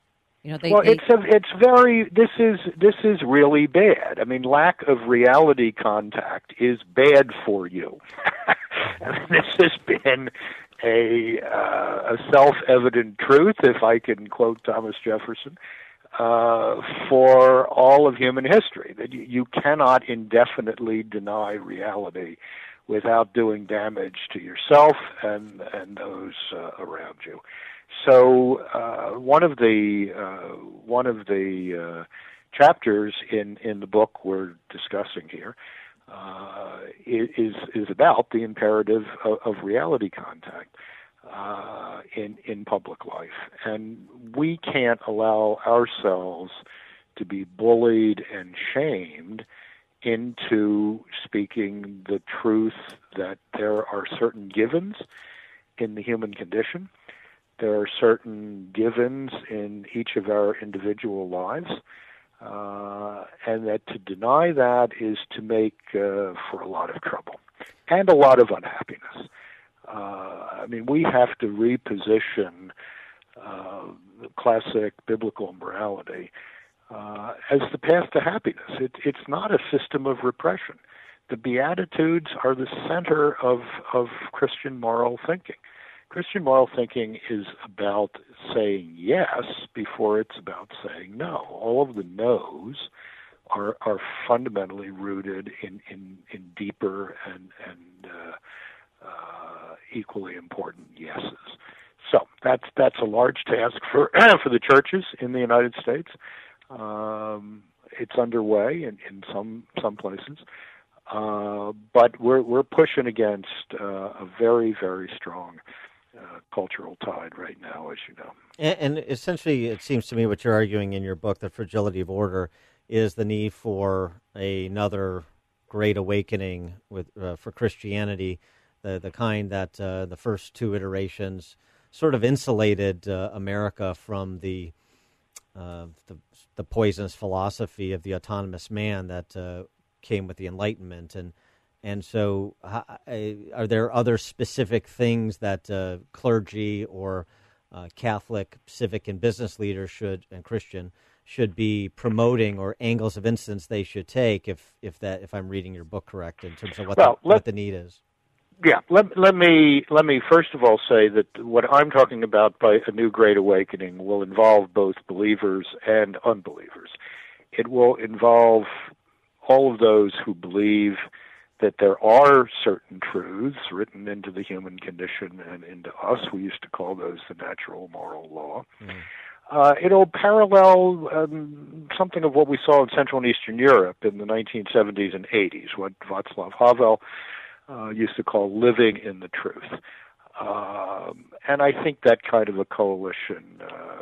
This is really bad. I mean, lack of reality contact is bad for you. This has been a self-evident truth, if I can quote Thomas Jefferson, for all of human history, that you cannot indefinitely deny reality without doing damage to yourself and those around you. So one of the chapters in the book we're discussing here is about the imperative of reality contact in public life, and we can't allow ourselves to be bullied and shamed into speaking the truth that there are certain givens in the human condition. There are certain givens in each of our individual lives, and that to deny that is to make for a lot of trouble and a lot of unhappiness. We have to reposition classic biblical morality as the path to happiness. It's not a system of repression. The Beatitudes are the center of Christian moral thinking. Christian moral thinking is about saying yes before it's about saying no. All of the no's are fundamentally rooted in deeper and equally important yeses. So that's a large task for the churches in the United States. It's underway in some places. But we're pushing against a very, very strong cultural tide right now, as you know. And essentially, it seems to me what you're arguing in your book, The Fragility of Order, is the need for another great awakening for Christianity, the kind that the first two iterations sort of insulated America from the poisonous philosophy of the autonomous man that came with the Enlightenment. And so are there other specific things that clergy or Catholic civic and business leaders and Christian should be promoting, or angles of incidence they should take if I'm reading your book correct in terms of what the need is? Yeah, let me first of all say that what I'm talking about by a new great awakening will involve both believers and unbelievers. It will involve all of those who believe that there are certain truths written into the human condition and into us. We used to call those the natural moral law. It'll parallel something of what we saw in Central and Eastern Europe in the 1970s and 80s, what Václav Havel used to call living in the truth. And I think that kind of a coalition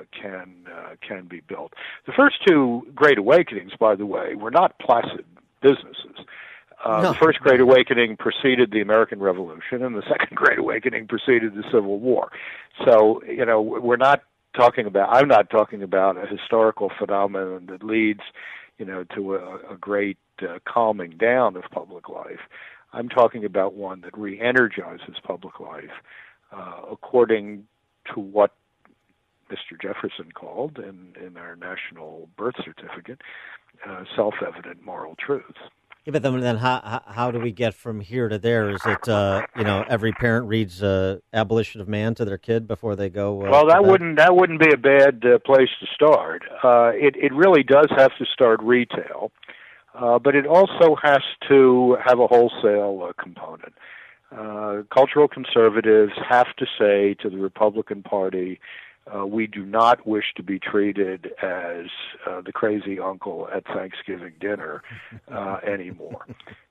can be built. The first two Great Awakenings, by the way, were not placid businesses. The first Great Awakening preceded the American Revolution, and the second Great Awakening preceded the Civil War. So, I'm not talking about a historical phenomenon that leads, to a great calming down of public life. I'm talking about one that re-energizes public life according to what Mr. Jefferson called, in our national birth certificate, self-evident moral truths. Yeah, but then how do we get from here to there? Is it every parent reads Abolition of Man to their kid before they go? Well, that wouldn't be a bad place to start. It really does have to start retail, but it also has to have a wholesale component. cultural conservatives have to say to the Republican Party, we do not wish to be treated as the crazy uncle at Thanksgiving dinner anymore.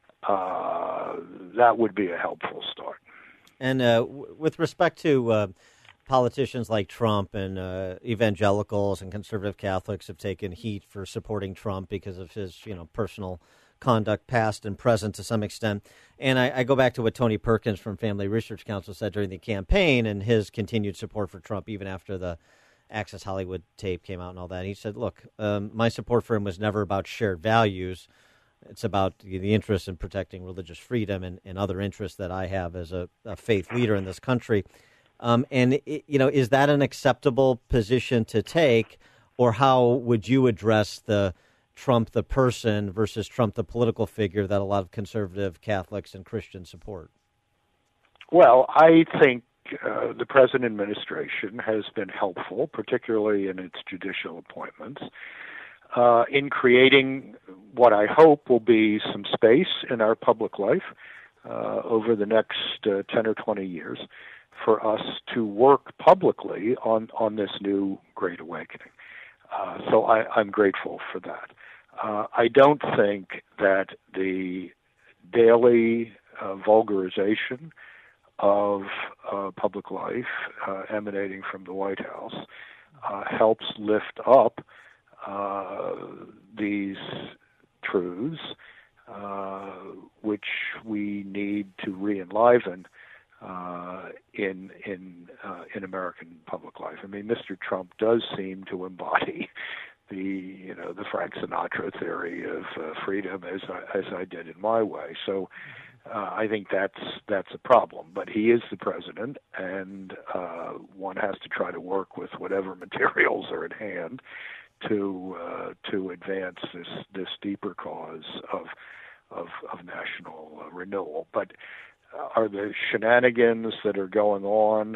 That would be a helpful start. And with respect to politicians like Trump and evangelicals and conservative Catholics have taken heat for supporting Trump because of his, personal conduct, past and present to some extent. And I go back to what Tony Perkins from Family Research Council said during the campaign and his continued support for Trump, even after the Access Hollywood tape came out and all that. He said, look, my support for him was never about shared values. It's about the interest in protecting religious freedom and other interests that I have as a faith leader in this country. Is that an acceptable position to take, or how would you address the Trump the person versus Trump the political figure that a lot of conservative Catholics and Christians support? Well, I think the present administration has been helpful, particularly in its judicial appointments, in creating what I hope will be some space in our public life over the next 10 or 20 years for us to work publicly on this new Great Awakening. So I'm grateful for that. I don't think that the daily vulgarization of public life emanating from the White House helps lift up these truths, which we need to re-enliven in American public life. I mean, Mr. Trump does seem to embody the Frank Sinatra theory of freedom as I did in my way. So I think that's a problem. But he is the president, and one has to try to work with whatever materials are at hand to advance this deeper cause of national renewal. But are the shenanigans that are going on,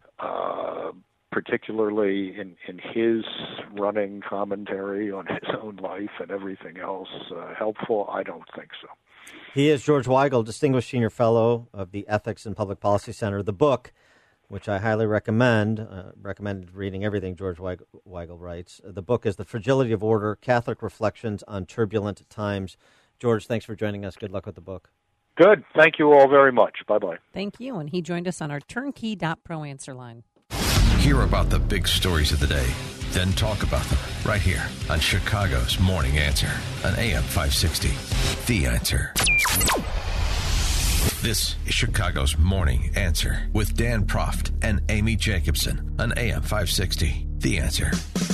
particularly in his running commentary on his own life and everything else, helpful? I don't think so. He is George Weigel, Distinguished Senior Fellow of the Ethics and Public Policy Center. The book, which I highly recommended reading everything George Weigel writes. The book is The Fragility of Order, Catholic Reflections on Turbulent Times. George, thanks for joining us. Good luck with the book. Good. Thank you all very much. Bye-bye. Thank you. And he joined us on our turnkey.pro answer line. Hear about the big stories of the day, then talk about them right here on Chicago's Morning Answer on AM 560. The Answer. This is Chicago's Morning Answer with Dan Proft and Amy Jacobson on AM 560. The Answer.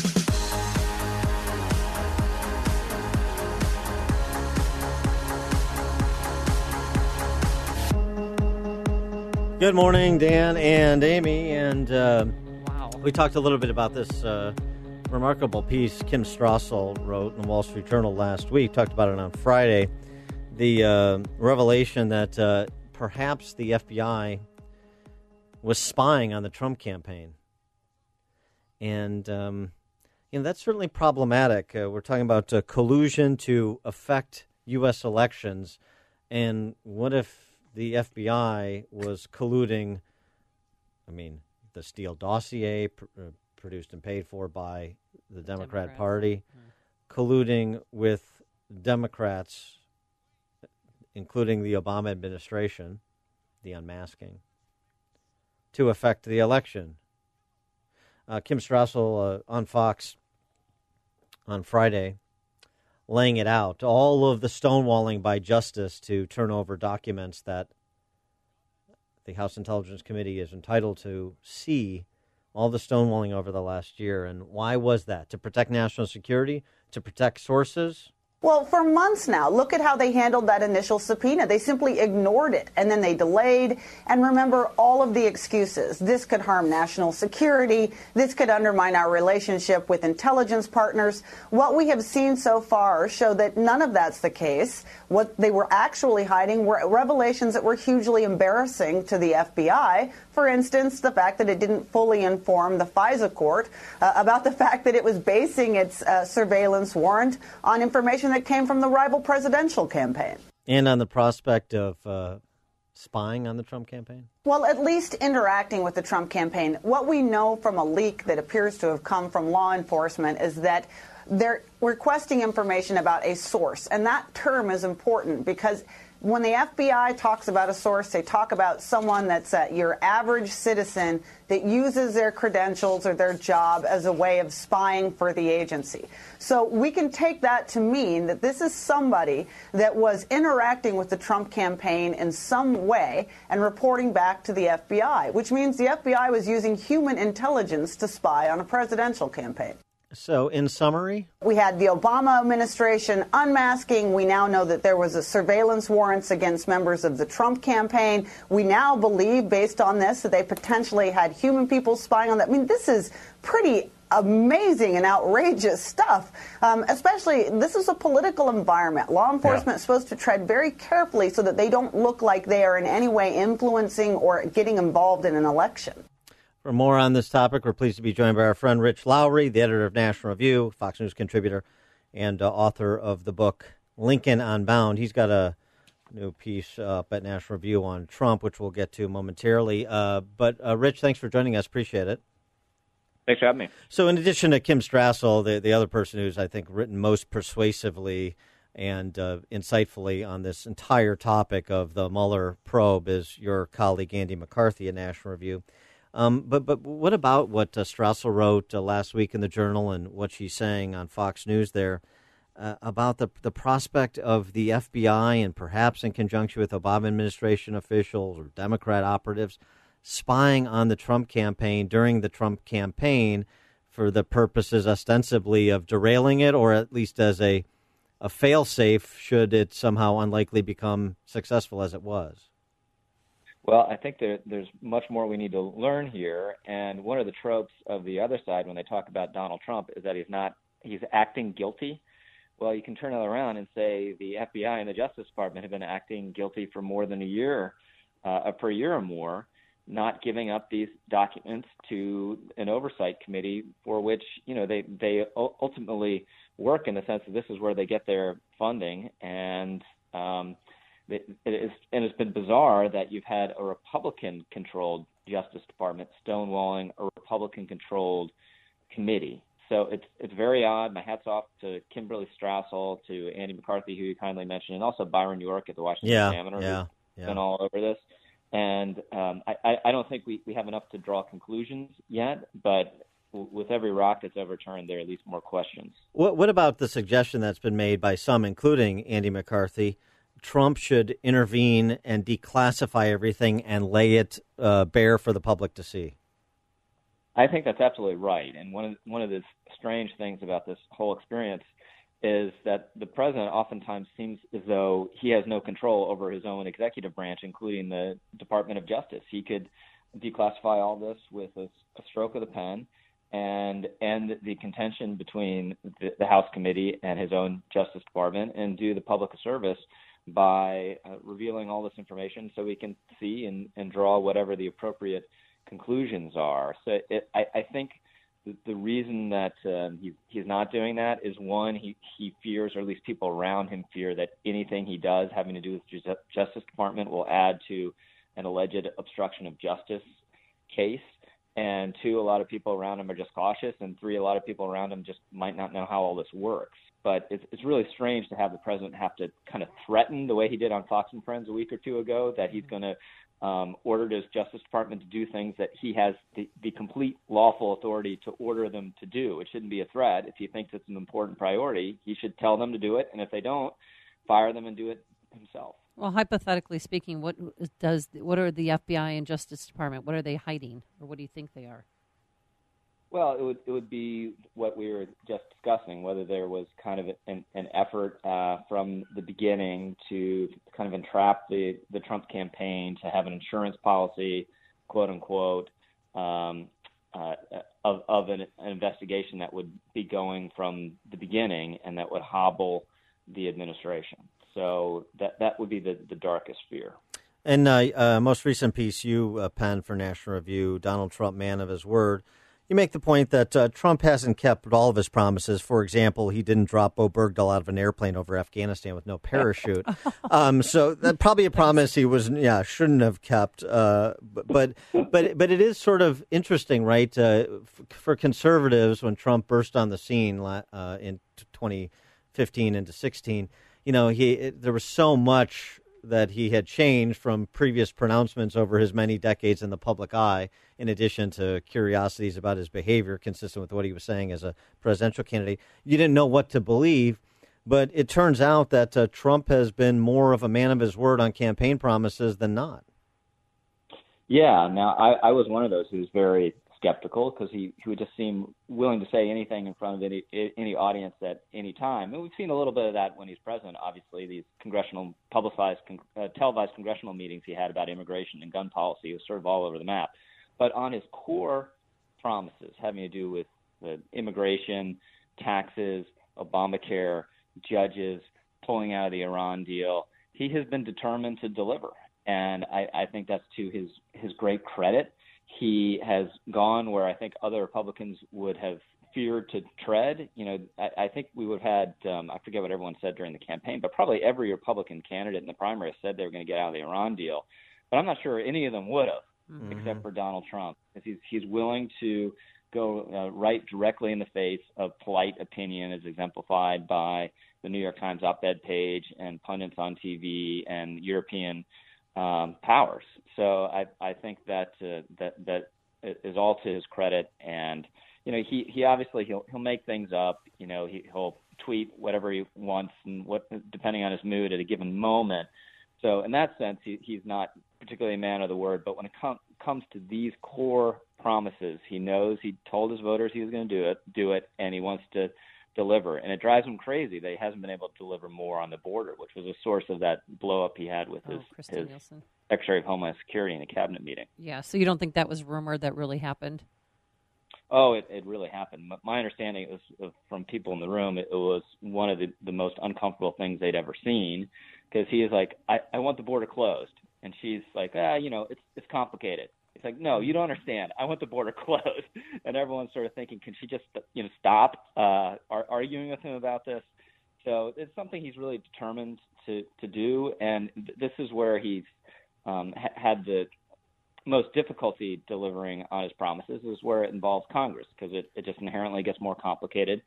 Good morning, Dan and Amy, and we talked a little bit about this remarkable piece Kim Strassel wrote in the Wall Street Journal last week. Talked about it on Friday. The revelation that perhaps the FBI was spying on the Trump campaign, and that's certainly problematic. We're talking about collusion to affect U.S. elections, and what if the FBI was colluding, the Steele dossier produced and paid for by the Democrat Party, colluding with Democrats, including the Obama administration, the unmasking, to affect the election. Kim Strassel on Fox on Friday laying it out, all of the stonewalling by justice to turn over documents that the House Intelligence Committee is entitled to see, all the stonewalling over the last year. And why was that? To protect national security? To protect sources? Well, for months now, look at how they handled that initial subpoena. They simply ignored it, and then they delayed. And remember all of the excuses. This could harm national security. This could undermine our relationship with intelligence partners. What we have seen so far show that none of that's the case. What they were actually hiding were revelations that were hugely embarrassing to the FBI. For instance, the fact that it didn't fully inform the FISA court about the fact that it was basing its surveillance warrant on information that came from the rival presidential campaign. And on the prospect of spying on the Trump campaign? Well, at least interacting with the Trump campaign. What we know from a leak that appears to have come from law enforcement is that they're requesting information about a source. And that term is important because when the FBI talks about a source, they talk about someone that's your average citizen that uses their credentials or their job as a way of spying for the agency. So we can take that to mean that this is somebody that was interacting with the Trump campaign in some way and reporting back to the FBI, which means the FBI was using human intelligence to spy on a presidential campaign. So, in summary? We had the Obama administration unmasking. We now know that there was a surveillance warrants against members of the Trump campaign. We now believe, based on this, that they potentially had human people spying on that. I mean, this is pretty amazing and outrageous stuff, especially this is a political environment. Law enforcement is supposed to tread very carefully so that they don't look like they are in any way influencing or getting involved in an election. For more on this topic, we're pleased to be joined by our friend Rich Lowry, the editor of National Review, Fox News contributor, and author of the book Lincoln Unbound. He's got a new piece up at National Review on Trump, which we'll get to momentarily. But Rich, thanks for joining us. Appreciate it. Thanks for having me. So in addition to Kim Strassel, the other person who's, I think, written most persuasively and insightfully on this entire topic of the Mueller probe is your colleague Andy McCarthy at National Review. But what about what Strassel wrote last week in the Journal and what she's saying on Fox News there about the prospect of the FBI and perhaps in conjunction with Obama administration officials or Democrat operatives spying on the Trump campaign during the Trump campaign for the purposes ostensibly of derailing it or at least as a fail-safe should it somehow unlikely become successful as it was? Well, I think there's much more we need to learn here. And one of the tropes of the other side when they talk about Donald Trump is that he's acting guilty. Well, you can turn it around and say the FBI and the Justice Department have been acting guilty for more than a year or more, not giving up these documents to an oversight committee for which, they ultimately work in the sense that this is where they get their funding. And it's been bizarre that you've had a Republican-controlled Justice Department stonewalling a Republican-controlled committee. So it's very odd. My hat's off to Kimberly Strassel, to Andy McCarthy, who you kindly mentioned, and also Byron York at the Washington Examiner, who's been all over this. And I don't think we have enough to draw conclusions yet, but with every rock that's overturned, there are at least more questions. What about the suggestion that's been made by some, including Andy McCarthy, Trump should intervene and declassify everything and lay it bare for the public to see? I think that's absolutely right. And one of the strange things about this whole experience is that the president oftentimes seems as though he has no control over his own executive branch, including the Department of Justice. He could declassify all this with a stroke of the pen and end the contention between the House committee and his own Justice Department and do the public a service by revealing all this information so we can see and draw whatever the appropriate conclusions are. So I think the reason that he's not doing that is, one, he fears, or at least people around him fear, that anything he does having to do with the Justice Department will add to an alleged obstruction of justice case. And two, a lot of people around him are just cautious. And three, a lot of people around him just might not know how all this works. But it's really strange to have the president have to kind of threaten the way he did on Fox and Friends a week or two ago that he's going to order his Justice Department to do things that he has the complete lawful authority to order them to do. It shouldn't be a threat. If he thinks it's an important priority, he should tell them to do it. And if they don't, fire them and do it himself. Well, hypothetically speaking, what are the FBI and Justice Department? What are they hiding, or what do you think they are? Well, it would be what we were just discussing, whether there was kind of an effort from the beginning to kind of entrap the Trump campaign to have an insurance policy, quote unquote, of an investigation that would be going from the beginning and that would hobble the administration. So that would be the darkest fear. And most recent piece you penned for National Review, Donald Trump, Man of His Word. You make the point that Trump hasn't kept all of his promises. For example, he didn't drop Bo Bergdahl out of an airplane over Afghanistan with no parachute. So that's probably a promise he shouldn't have kept. But it is sort of interesting, right? For conservatives, when Trump burst on the scene in 2015 into 16, there was so much that he had changed from previous pronouncements over his many decades in the public eye, in addition to curiosities about his behavior consistent with what he was saying as a presidential candidate. You didn't know what to believe, but it turns out that Trump has been more of a man of his word on campaign promises than not. Yeah, now I was one of those who was very skeptical because he would just seem willing to say anything in front of any audience at any time. And we've seen a little bit of that when he's president. Obviously, these televised congressional meetings he had about immigration and gun policy was sort of all over the map. But on his core promises having to do with immigration, taxes, Obamacare, judges, pulling out of the Iran deal, he has been determined to deliver. And I think that's to his great credit. He has gone where I think other Republicans would have feared to tread. I think we would have had, I forget what everyone said during the campaign, but probably every Republican candidate in the primary said they were going to get out of the Iran deal. But I'm not sure any of them would have, except for Donald Trump, because he's willing to go right directly in the face of polite opinion, as exemplified by the New York Times op-ed page and pundits on TV and European powers. So I think that is all to his credit. And he obviously he'll make things up. He'll tweet whatever he wants and depending on his mood at a given moment. So in that sense, he's not particularly a man of the word. But when it comes to these core promises, he knows he told his voters he was going to do it, and he wants to deliver. And it drives him crazy that he hasn't been able to deliver more on the border, which was a source of that blow up he had with his Secretary of Homeland Security in a cabinet meeting. Yeah, so you don't think that was rumored that really happened? Oh, it really happened. My understanding was from people in the room, it was one of the most uncomfortable things they'd ever seen, because he is like, I want the border closed. And she's like, it's complicated. It's like, no, you don't understand. I want the border closed. And everyone's sort of thinking, can she just, stop arguing with him about this? So it's something he's really determined to do. And this is where he's had the most difficulty delivering on his promises, is where it involves Congress, because it just inherently gets more complicated.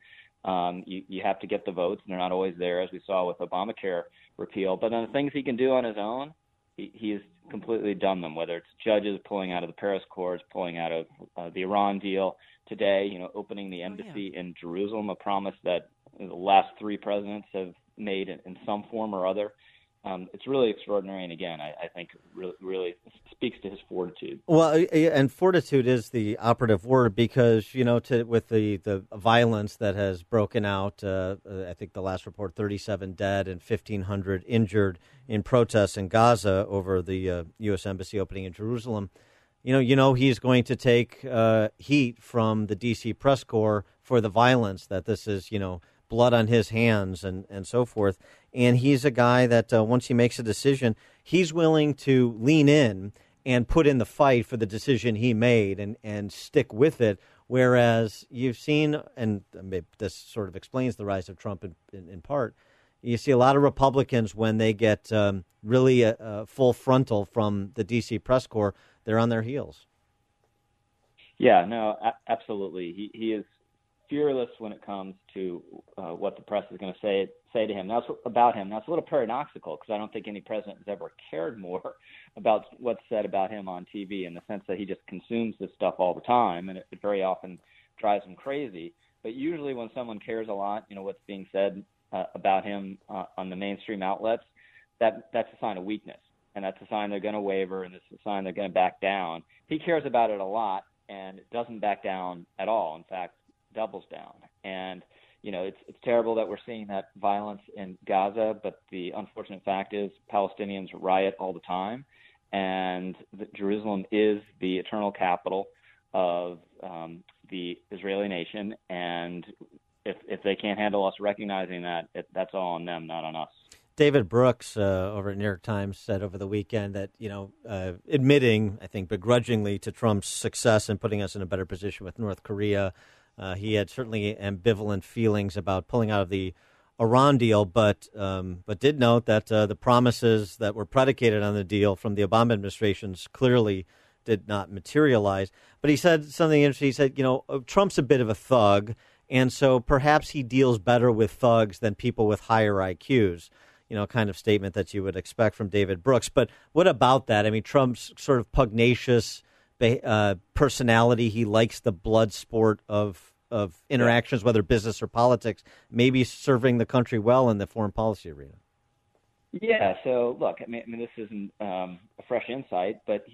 You have to get the votes, and they're not always there, as we saw with Obamacare repeal. But then the things he can do on his own, he has completely done them, whether it's judges pulling out of the Paris Accords, pulling out of the Iran deal today, opening the embassy in Jerusalem, a promise that the last three presidents have made in some form or other. It's really extraordinary, and again, I think really speaks to his fortitude. Well, and fortitude is the operative word, because with the violence that has broken out, I think the last report, 37 dead and 1,500 injured in protests in Gaza over the U.S. Embassy opening in Jerusalem. He's going to take heat from the D.C. press corps for the violence, that this is blood on his hands and so forth. And he's a guy that once he makes a decision, he's willing to lean in and put in the fight for the decision he made and stick with it. Whereas you've seen, and maybe this sort of explains the rise of Trump in part, you see a lot of Republicans, when they get really full frontal from the D.C. press corps, they're on their heels. Yeah, no, absolutely. He is fearless when it comes to what the press is going to say to him. That's about him. That's a little paradoxical, because I don't think any president has ever cared more about what's said about him on TV, in the sense that he just consumes this stuff all the time, and it very often drives him crazy. But usually when someone cares a lot, what's being said about him on the mainstream outlets, that's a sign of weakness, and that's a sign they're going to waver, and it's a sign they're going to back down. He cares about it a lot and doesn't back down at all. In fact, doubles down. And it's terrible that we're seeing that violence in Gaza, but the unfortunate fact is Palestinians riot all the time, and Jerusalem is the eternal capital of the Israeli nation, and if they can't handle us recognizing that, that's all on them, not on us. David Brooks over at New York Times said over the weekend that, admitting, I think begrudgingly, to Trump's success in putting us in a better position with North Korea, he had certainly ambivalent feelings about pulling out of the Iran deal, but did note that the promises that were predicated on the deal from the Obama administrations clearly did not materialize. But he said something interesting. He said, Trump's a bit of a thug, and so perhaps he deals better with thugs than people with higher IQs, kind of statement that you would expect from David Brooks. But what about that? I mean, Trump's sort of pugnacious personality, he likes the blood sport of interactions, whether business or politics, maybe serving the country well in the foreign policy arena. Yeah. So look, I mean, this isn't a fresh insight, but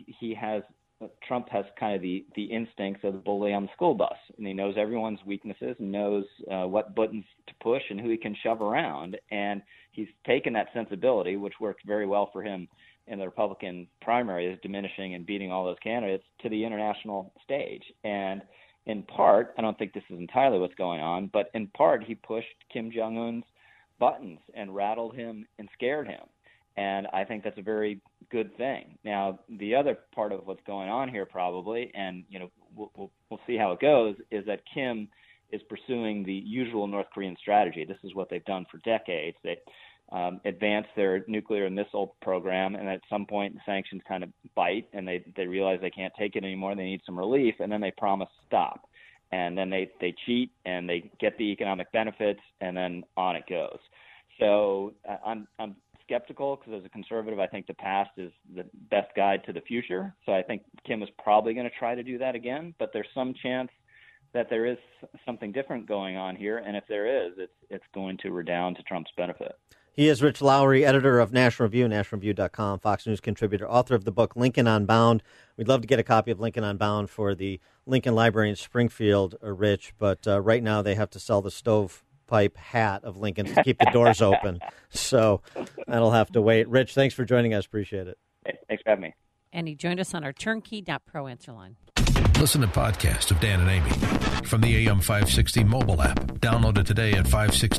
Trump has kind of the instincts of the bully on the school bus, and he knows everyone's weaknesses and knows what buttons to push and who he can shove around. And he's taken that sensibility, which worked very well for him in the Republican primaries, diminishing and beating all those candidates, to the international stage. And in part, I don't think this is entirely what's going on, but in part, he pushed Kim Jong-un's buttons and rattled him and scared him. And I think that's a very good thing. Now, the other part of what's going on here probably, and we'll see how it goes, is that Kim is pursuing the usual North Korean strategy. This is what they've done for decades. They advance their nuclear and missile program, and at some point the sanctions kind of bite, and they realize they can't take it anymore. They need some relief, and then they promise to stop. And then they cheat, and they get the economic benefits, and then on it goes. So I'm skeptical because as a conservative, I think the past is the best guide to the future. So I think Kim is probably going to try to do that again, but there's some chance that there is something different going on here. And if there is, it's going to redound to Trump's benefit. He is Rich Lowry, editor of National Review, nationalreview.com, Fox News contributor, author of the book Lincoln Unbound. We'd love to get a copy of Lincoln Unbound for the Lincoln Library in Springfield, Rich, but right now they have to sell the stovepipe hat of Lincoln to keep the doors open. So that'll have to wait. Rich, thanks for joining us. Appreciate it. Hey, thanks for having me. And he joined us on our turnkey.pro answer line. Listen to podcasts of Dan and Amy from the AM 560 mobile app. Download it today at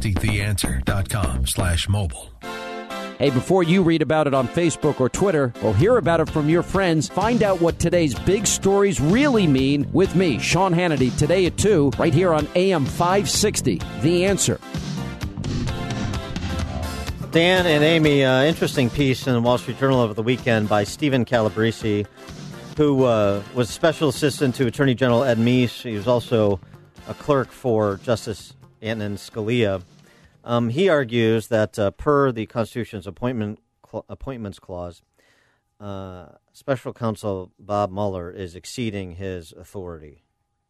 560theanswer.com/mobile. Hey, before you read about it on Facebook or Twitter or hear about it from your friends, find out what today's big stories really mean with me, Sean Hannity, today at 2, right here on AM 560, The Answer. Dan and Amy, interesting piece in the Wall Street Journal over the weekend by Stephen Calabrese, who was special assistant to Attorney General Ed Meese. He was also a clerk for Justice Antonin Scalia. He argues that per the Constitution's appointments clause, Special Counsel Bob Mueller is exceeding his authority.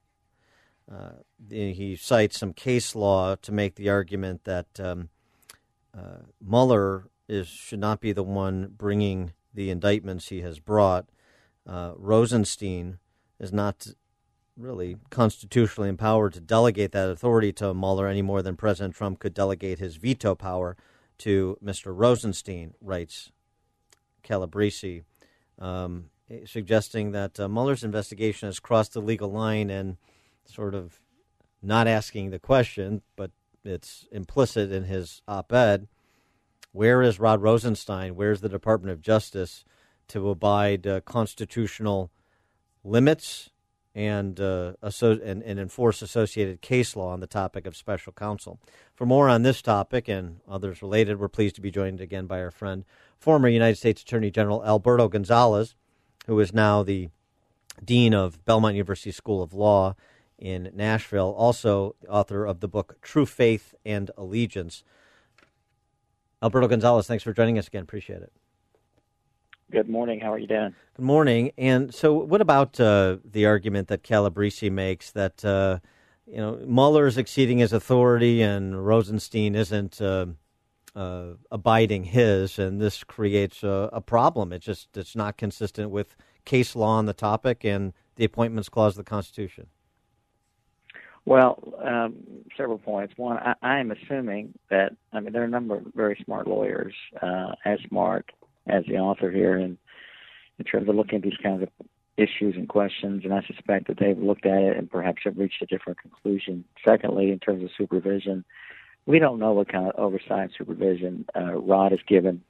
He cites some case law to make the argument that Mueller should not be the one bringing the indictments he has brought. Rosenstein is not really constitutionally empowered to delegate that authority to Mueller any more than President Trump could delegate his veto power to Mr. Rosenstein, writes Calabrese, suggesting that Mueller's investigation has crossed the legal line and sort of not asking the question, but it's implicit in his op-ed. Where is Rod Rosenstein? Where's the Department of Justice to abide constitutional limits and enforce associated case law on the topic of special counsel? For more on this topic and others related, we're pleased to be joined again by our friend, former United States Attorney General Alberto Gonzales, who is now the Dean of Belmont University School of Law in Nashville, also the author of the book True Faith and Allegiance. Alberto Gonzales, thanks for joining us again. Appreciate it. Good morning. How are you doing? Good morning. And so what about the argument that Calabrese makes that, Mueller is exceeding his authority and Rosenstein isn't abiding his, and this creates a problem. It's not consistent with case law on the topic and the Appointments Clause of the Constitution. Well, several points. One, I am assuming that, there are a number of very smart lawyers, as smart as the author here in terms of looking at these kinds of issues and questions, and I suspect that they've looked at it and perhaps have reached a different conclusion. Secondly, in terms of supervision, We don't know what kind of oversight and supervision Rod is given,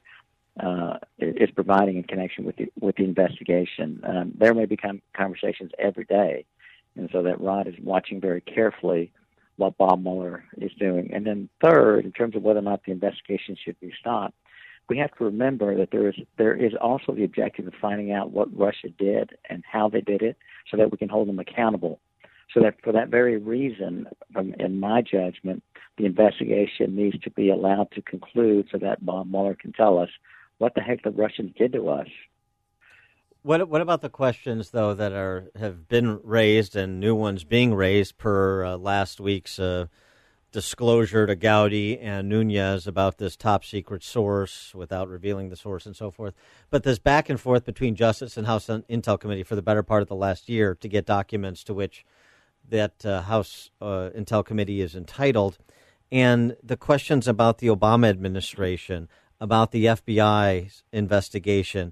is providing in connection with the investigation. There may be conversations every day, and so that Rod is watching very carefully what Bob Mueller is doing. And then third, in terms of whether or not the investigation should be stopped, we have to remember that there is also the objective of finding out what Russia did and how they did it, so that we can hold them accountable. So that for that very reason, in my judgment, the investigation needs to be allowed to conclude so that Bob Mueller can tell us what the heck the Russians did to us. What about the questions, though, that have been raised and new ones being raised per last week's disclosure to Gowdy and Nunez about this top-secret source without revealing the source and so forth? But this back and forth between Justice and House Intel Committee for the better part of the last year to get documents to which that House Intel Committee is entitled, and the questions about the Obama administration, about the FBI investigation,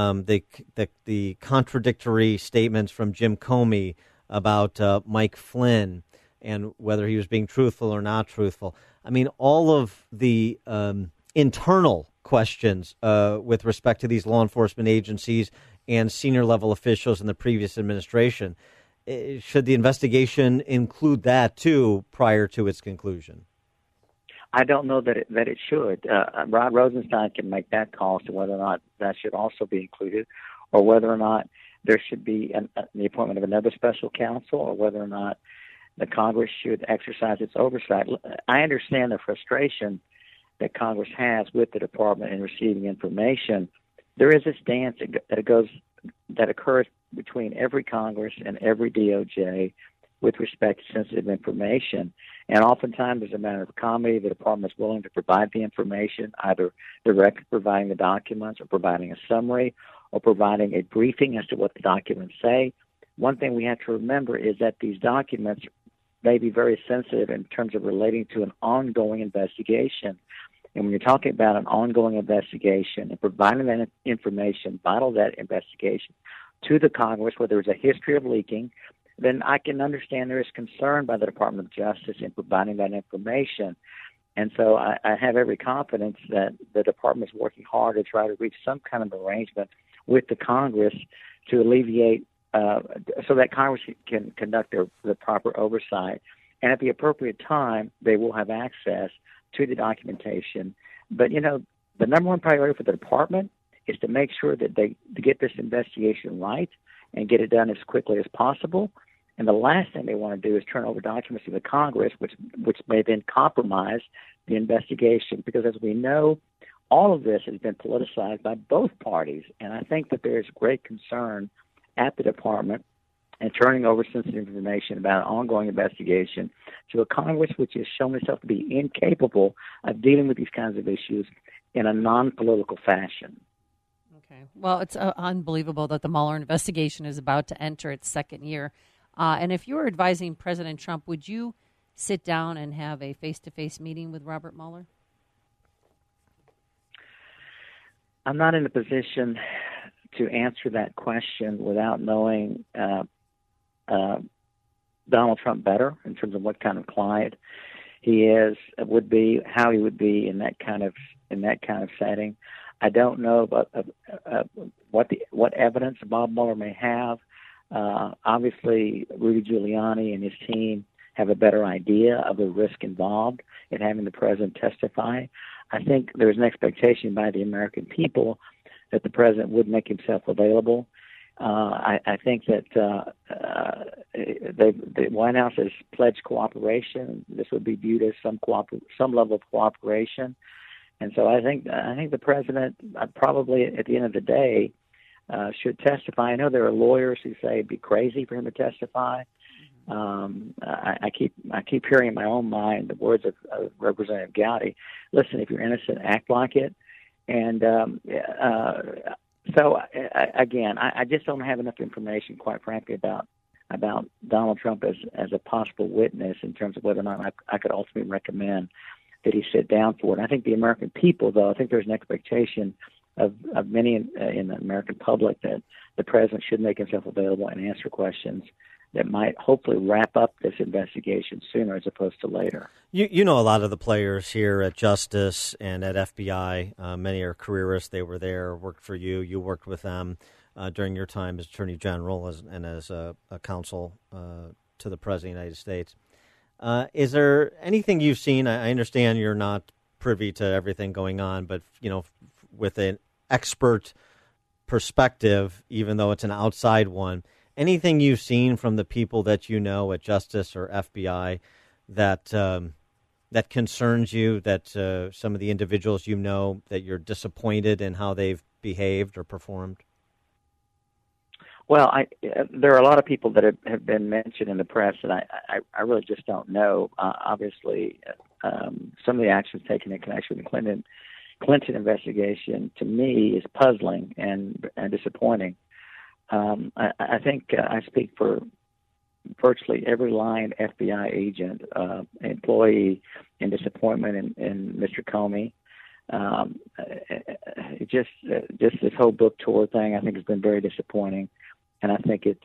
the contradictory statements from Jim Comey about Mike Flynn and whether he was being truthful or not truthful. I mean, all of the internal questions with respect to these law enforcement agencies and senior level officials in the previous administration. Should the investigation include that, too, prior to its conclusion? I don't know that it should. Rod Rosenstein can make that call as to whether or not that should also be included, or whether or not there should be the appointment of another special counsel, or whether or not the Congress should exercise its oversight. I understand the frustration that Congress has with the department in receiving information. There is this dance that occurs between every Congress and every DOJ with respect to sensitive information. And oftentimes, as a matter of comedy, the department is willing to provide the information, either directly providing the documents or providing a summary or providing a briefing as to what the documents say. One thing we have to remember is that these documents may be very sensitive in terms of relating to an ongoing investigation. And when you're talking about an ongoing investigation and providing that information, vital that investigation, to the Congress where there's a history of leaking, then I can understand there is concern by the Department of Justice in providing that information. And so I have every confidence that the department is working hard to try to reach some kind of arrangement with the Congress to alleviate, so that Congress can conduct the proper oversight. And at the appropriate time, they will have access to the documentation. But, the number one priority for the department is to make sure that they get this investigation right and get it done as quickly as possible. And the last thing they want to do is turn over documents to the Congress, which may then compromise the investigation. Because as we know, all of this has been politicized by both parties. And I think that there is great concern at the department in turning over sensitive information about an ongoing investigation to a Congress which has shown itself to be incapable of dealing with these kinds of issues in a non-political fashion. Okay. Well, it's unbelievable that the Mueller investigation is about to enter its second year. And if you were advising President Trump, would you sit down and have a face-to-face meeting with Robert Mueller? I'm not in a position to answer that question without knowing Donald Trump better in terms of what kind of client he would be, how he would be in that kind of setting. I don't know about what evidence Bob Mueller may have. Obviously, Rudy Giuliani and his team have a better idea of the risk involved in having the president testify. I think there's an expectation by the American people that the president would make himself available. I think that the White House has pledged cooperation. This would be viewed as some level of cooperation. And so I think the president probably at the end of the day should testify. I know there are lawyers who say it'd be crazy for him to testify. I keep hearing in my own mind the words of Representative Gowdy. Listen, if you're innocent, act like it. And so again, I just don't have enough information, quite frankly, about Donald Trump as a possible witness in terms of whether or not I could ultimately recommend that he sit down for it. And I think the American people, though, I think there's an expectation of many in the American public that the president should make himself available and answer questions that might hopefully wrap up this investigation sooner as opposed to later. You know a lot of the players here at Justice and at FBI. Many are careerists. They were there, worked for you. You worked with them during your time as Attorney General and as a counsel to the President of the United States. Is there anything you've seen? I understand you're not privy to everything going on, but with an expert perspective, even though it's an outside one, anything you've seen from the people that you know at Justice or FBI that that concerns you, that some of the individuals you know that you're disappointed in how they've behaved or performed? Well, there are a lot of people that have been mentioned in the press that I really just don't know. Obviously, some of the actions taken in connection with the Clinton investigation, to me, is puzzling and disappointing. I think I speak for virtually every line FBI agent, employee, in disappointment in Mr. Comey. Just this whole book tour thing, I think, has been very disappointing, and I think it's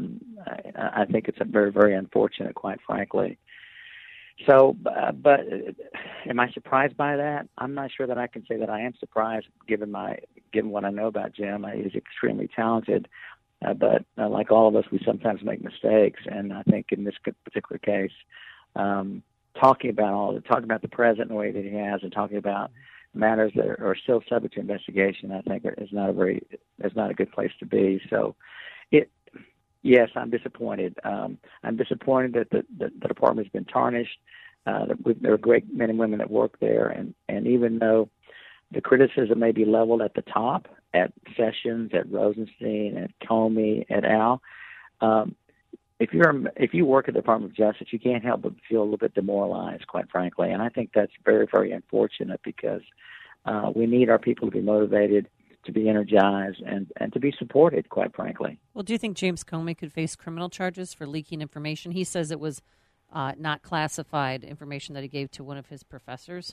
very, very unfortunate, quite frankly. So, but am I surprised by that? I'm not sure that I can say that I am surprised, given what I know about Jim. He's extremely talented, but like all of us, we sometimes make mistakes, and I think in this particular case, talking about the president the way that he has, and talking about matters that are still subject to investigation, I think is not a good place to be. So, yes, I'm disappointed. I'm disappointed that the department has been tarnished. There are great men and women that work there, and even though the criticism may be leveled at the top, at Sessions, at Rosenstein, at Comey, et al., if you work at the Department of Justice, you can't help but feel a little bit demoralized, quite frankly. And I think that's very, very unfortunate, because we need our people to be motivated, to be energized, and to be supported, quite frankly. Well, do you think James Comey could face criminal charges for leaking information? He says it was not classified information that he gave to one of his professors.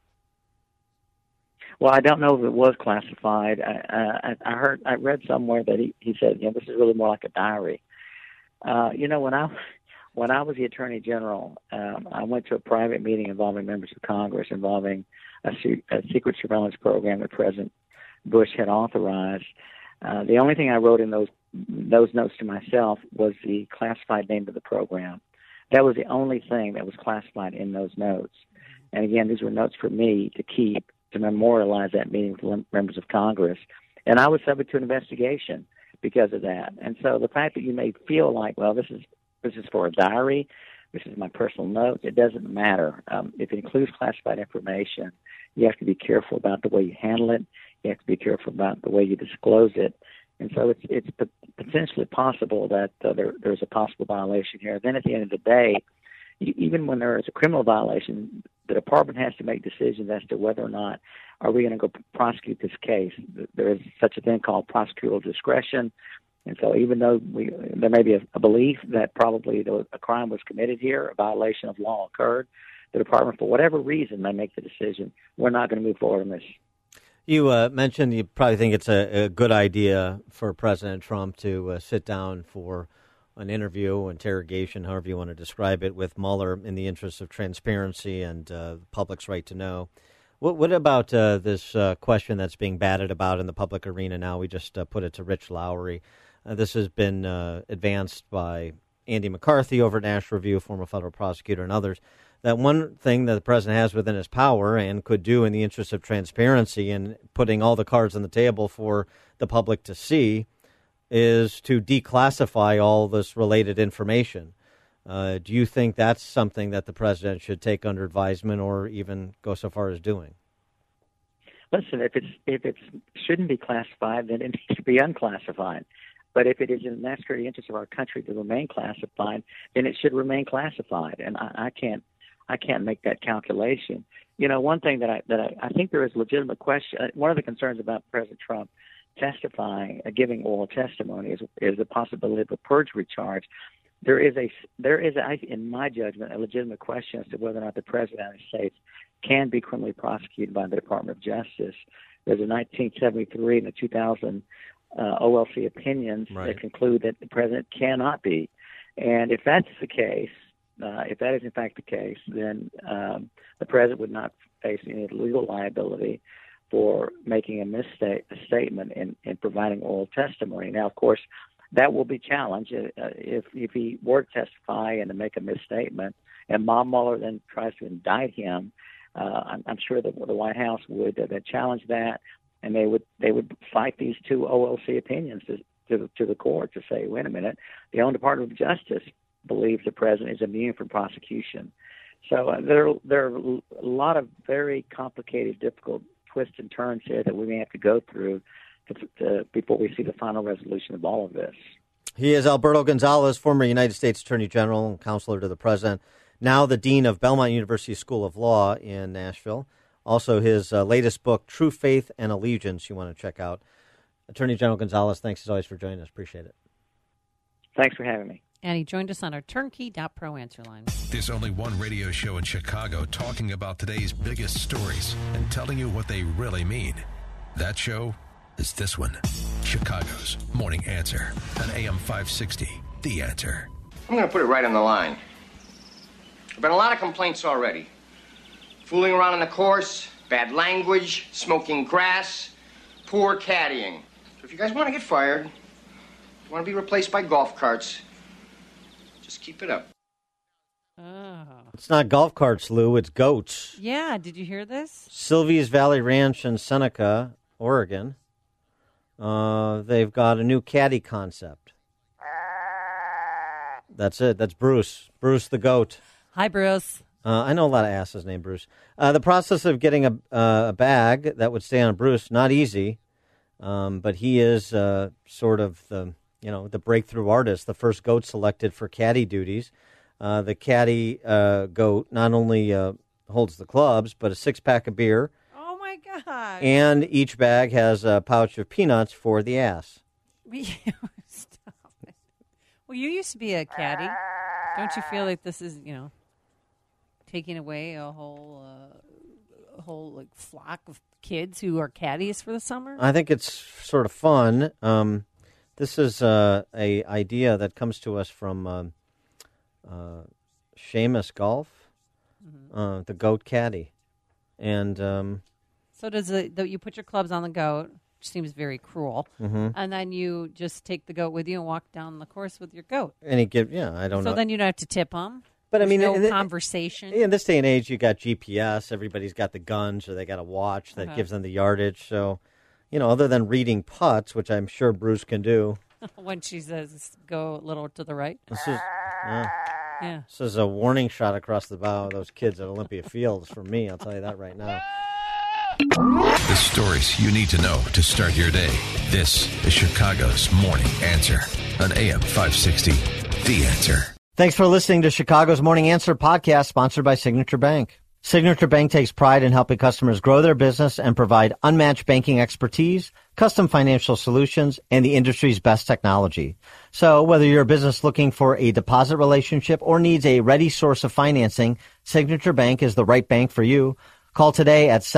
Well, I don't know if it was classified. I read somewhere that he said, this is really more like a diary. When I was the Attorney General, I went to a private meeting involving members of Congress, involving a secret surveillance program that President Bush had authorized. The only thing I wrote in those notes to myself was the classified name of the program. That was the only thing that was classified in those notes. And again, these were notes for me to keep, to memorialize that meeting with members of Congress. And I was subject to an investigation because of that. And so the fact that you may feel like, well, this is for a diary, this is my personal notes, it doesn't matter. If it includes classified information, you have to be careful about the way you handle it. You have to be careful about the way you disclose it. And so it's potentially possible that there's a possible violation here. Then at the end of the day, even when there is a criminal violation, the department has to make decisions as to whether or not are we going to go prosecute this case. There is such a thing called prosecutorial discretion. And so even though there may be a belief that probably a crime was committed here, a violation of law occurred, the department, for whatever reason, may make the decision, we're not going to move forward on this. You mentioned you probably think it's a good idea for President Trump to sit down for an interview, interrogation, however you want to describe it, with Mueller in the interest of transparency and the public's right to know. What about this question that's being batted about in the public arena now? We just put it to Rich Lowry. This has been advanced by Andy McCarthy over at National Review, former federal prosecutor, and others, that one thing that the president has within his power and could do in the interest of transparency and putting all the cards on the table for the public to see is to declassify all this related information. Do you think that's something that the president should take under advisement or even go so far as doing? Listen, if it shouldn't be classified, then it needs to be unclassified. But if it is in the necessary interest of our country to remain classified, then it should remain classified. And I can't make that calculation. One thing that I think there is a legitimate question. One of the concerns about President Trump testifying, giving oral testimony, is the possibility of a perjury charge. There is, in my judgment, a legitimate question as to whether or not the President of the United States can be criminally prosecuted by the Department of Justice. There's a 1973 and a 2000 OLC opinions that conclude that the President cannot be. And if that's the case, if that is in fact the case, then the president would not face any legal liability for making a statement and providing oral testimony. Now, of course, that will be challenged if he were to testify and to make a misstatement, and Bob Mueller then tries to indict him. I'm sure that the White House would challenge that, and they would fight these two OLC opinions to the court to say, wait a minute, the own Department of Justice believes the president is immune from prosecution. So there are a lot of very complicated, difficult twists and turns here that we may have to go through before we see the final resolution of all of this. He is Alberto Gonzales, former United States Attorney General and counselor to the president, now the dean of Belmont University School of Law in Nashville. Also, his latest book, True Faith and Allegiance, you want to check out. Attorney General Gonzales, thanks as always for joining us. Appreciate it. Thanks for having me. And he joined us on our turnkey.pro answer line. There's only one radio show in Chicago talking about today's biggest stories and telling you what they really mean. That show is this one, Chicago's Morning Answer on AM 560, The Answer. I'm going to put it right on the line. There've been a lot of complaints already. Fooling around on the course, bad language, smoking grass, poor caddying. So if you guys want to get fired, want to be replaced by golf carts, just keep it up. Oh. It's not golf carts, Lou. It's goats. Yeah, did you hear this? Sylvia's Valley Ranch in Seneca, Oregon. They've got a new caddy concept. That's it. That's Bruce. Bruce the goat. Hi, Bruce. I know a lot of asses named Bruce. The process of getting a bag that would stay on Bruce, not easy, but he is sort of the breakthrough artist, the first goat selected for caddy duties. The caddy goat not only holds the clubs, but a 6-pack of beer. Oh, my God. And each bag has a pouch of peanuts for the ass. Stop it. Well, you used to be a caddy. Don't you feel like this is, taking away a whole flock of kids who are caddies for the summer? I think it's sort of fun. This is a idea that comes to us from Seamus Golf, the goat caddy, and so does you put your clubs on the goat, which seems very cruel, and then you just take the goat with you and walk down the course with your goat. And I don't know. So then you don't have to tip them. But I mean, no conversation. In this day and age, you got GPS. Everybody's got the guns, or they got a watch that gives them the yardage. So, other than reading putts, which I'm sure Bruce can do. When she says, "Go a little to the right." This is, yeah. This is a warning shot across the bow of those kids at Olympia Fields for me. I'll tell you that right now. The stories you need to know to start your day. This is Chicago's Morning Answer on AM 560, The Answer. Thanks for listening to Chicago's Morning Answer podcast, sponsored by Signature Bank. Signature Bank takes pride in helping customers grow their business and provide unmatched banking expertise, custom financial solutions, and the industry's best technology. So whether you're a business looking for a deposit relationship or needs a ready source of financing, Signature Bank is the right bank for you. Call today at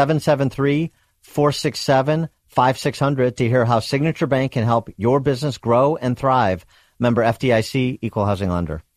773-467-5600 to hear how Signature Bank can help your business grow and thrive. Member FDIC, Equal Housing Lender.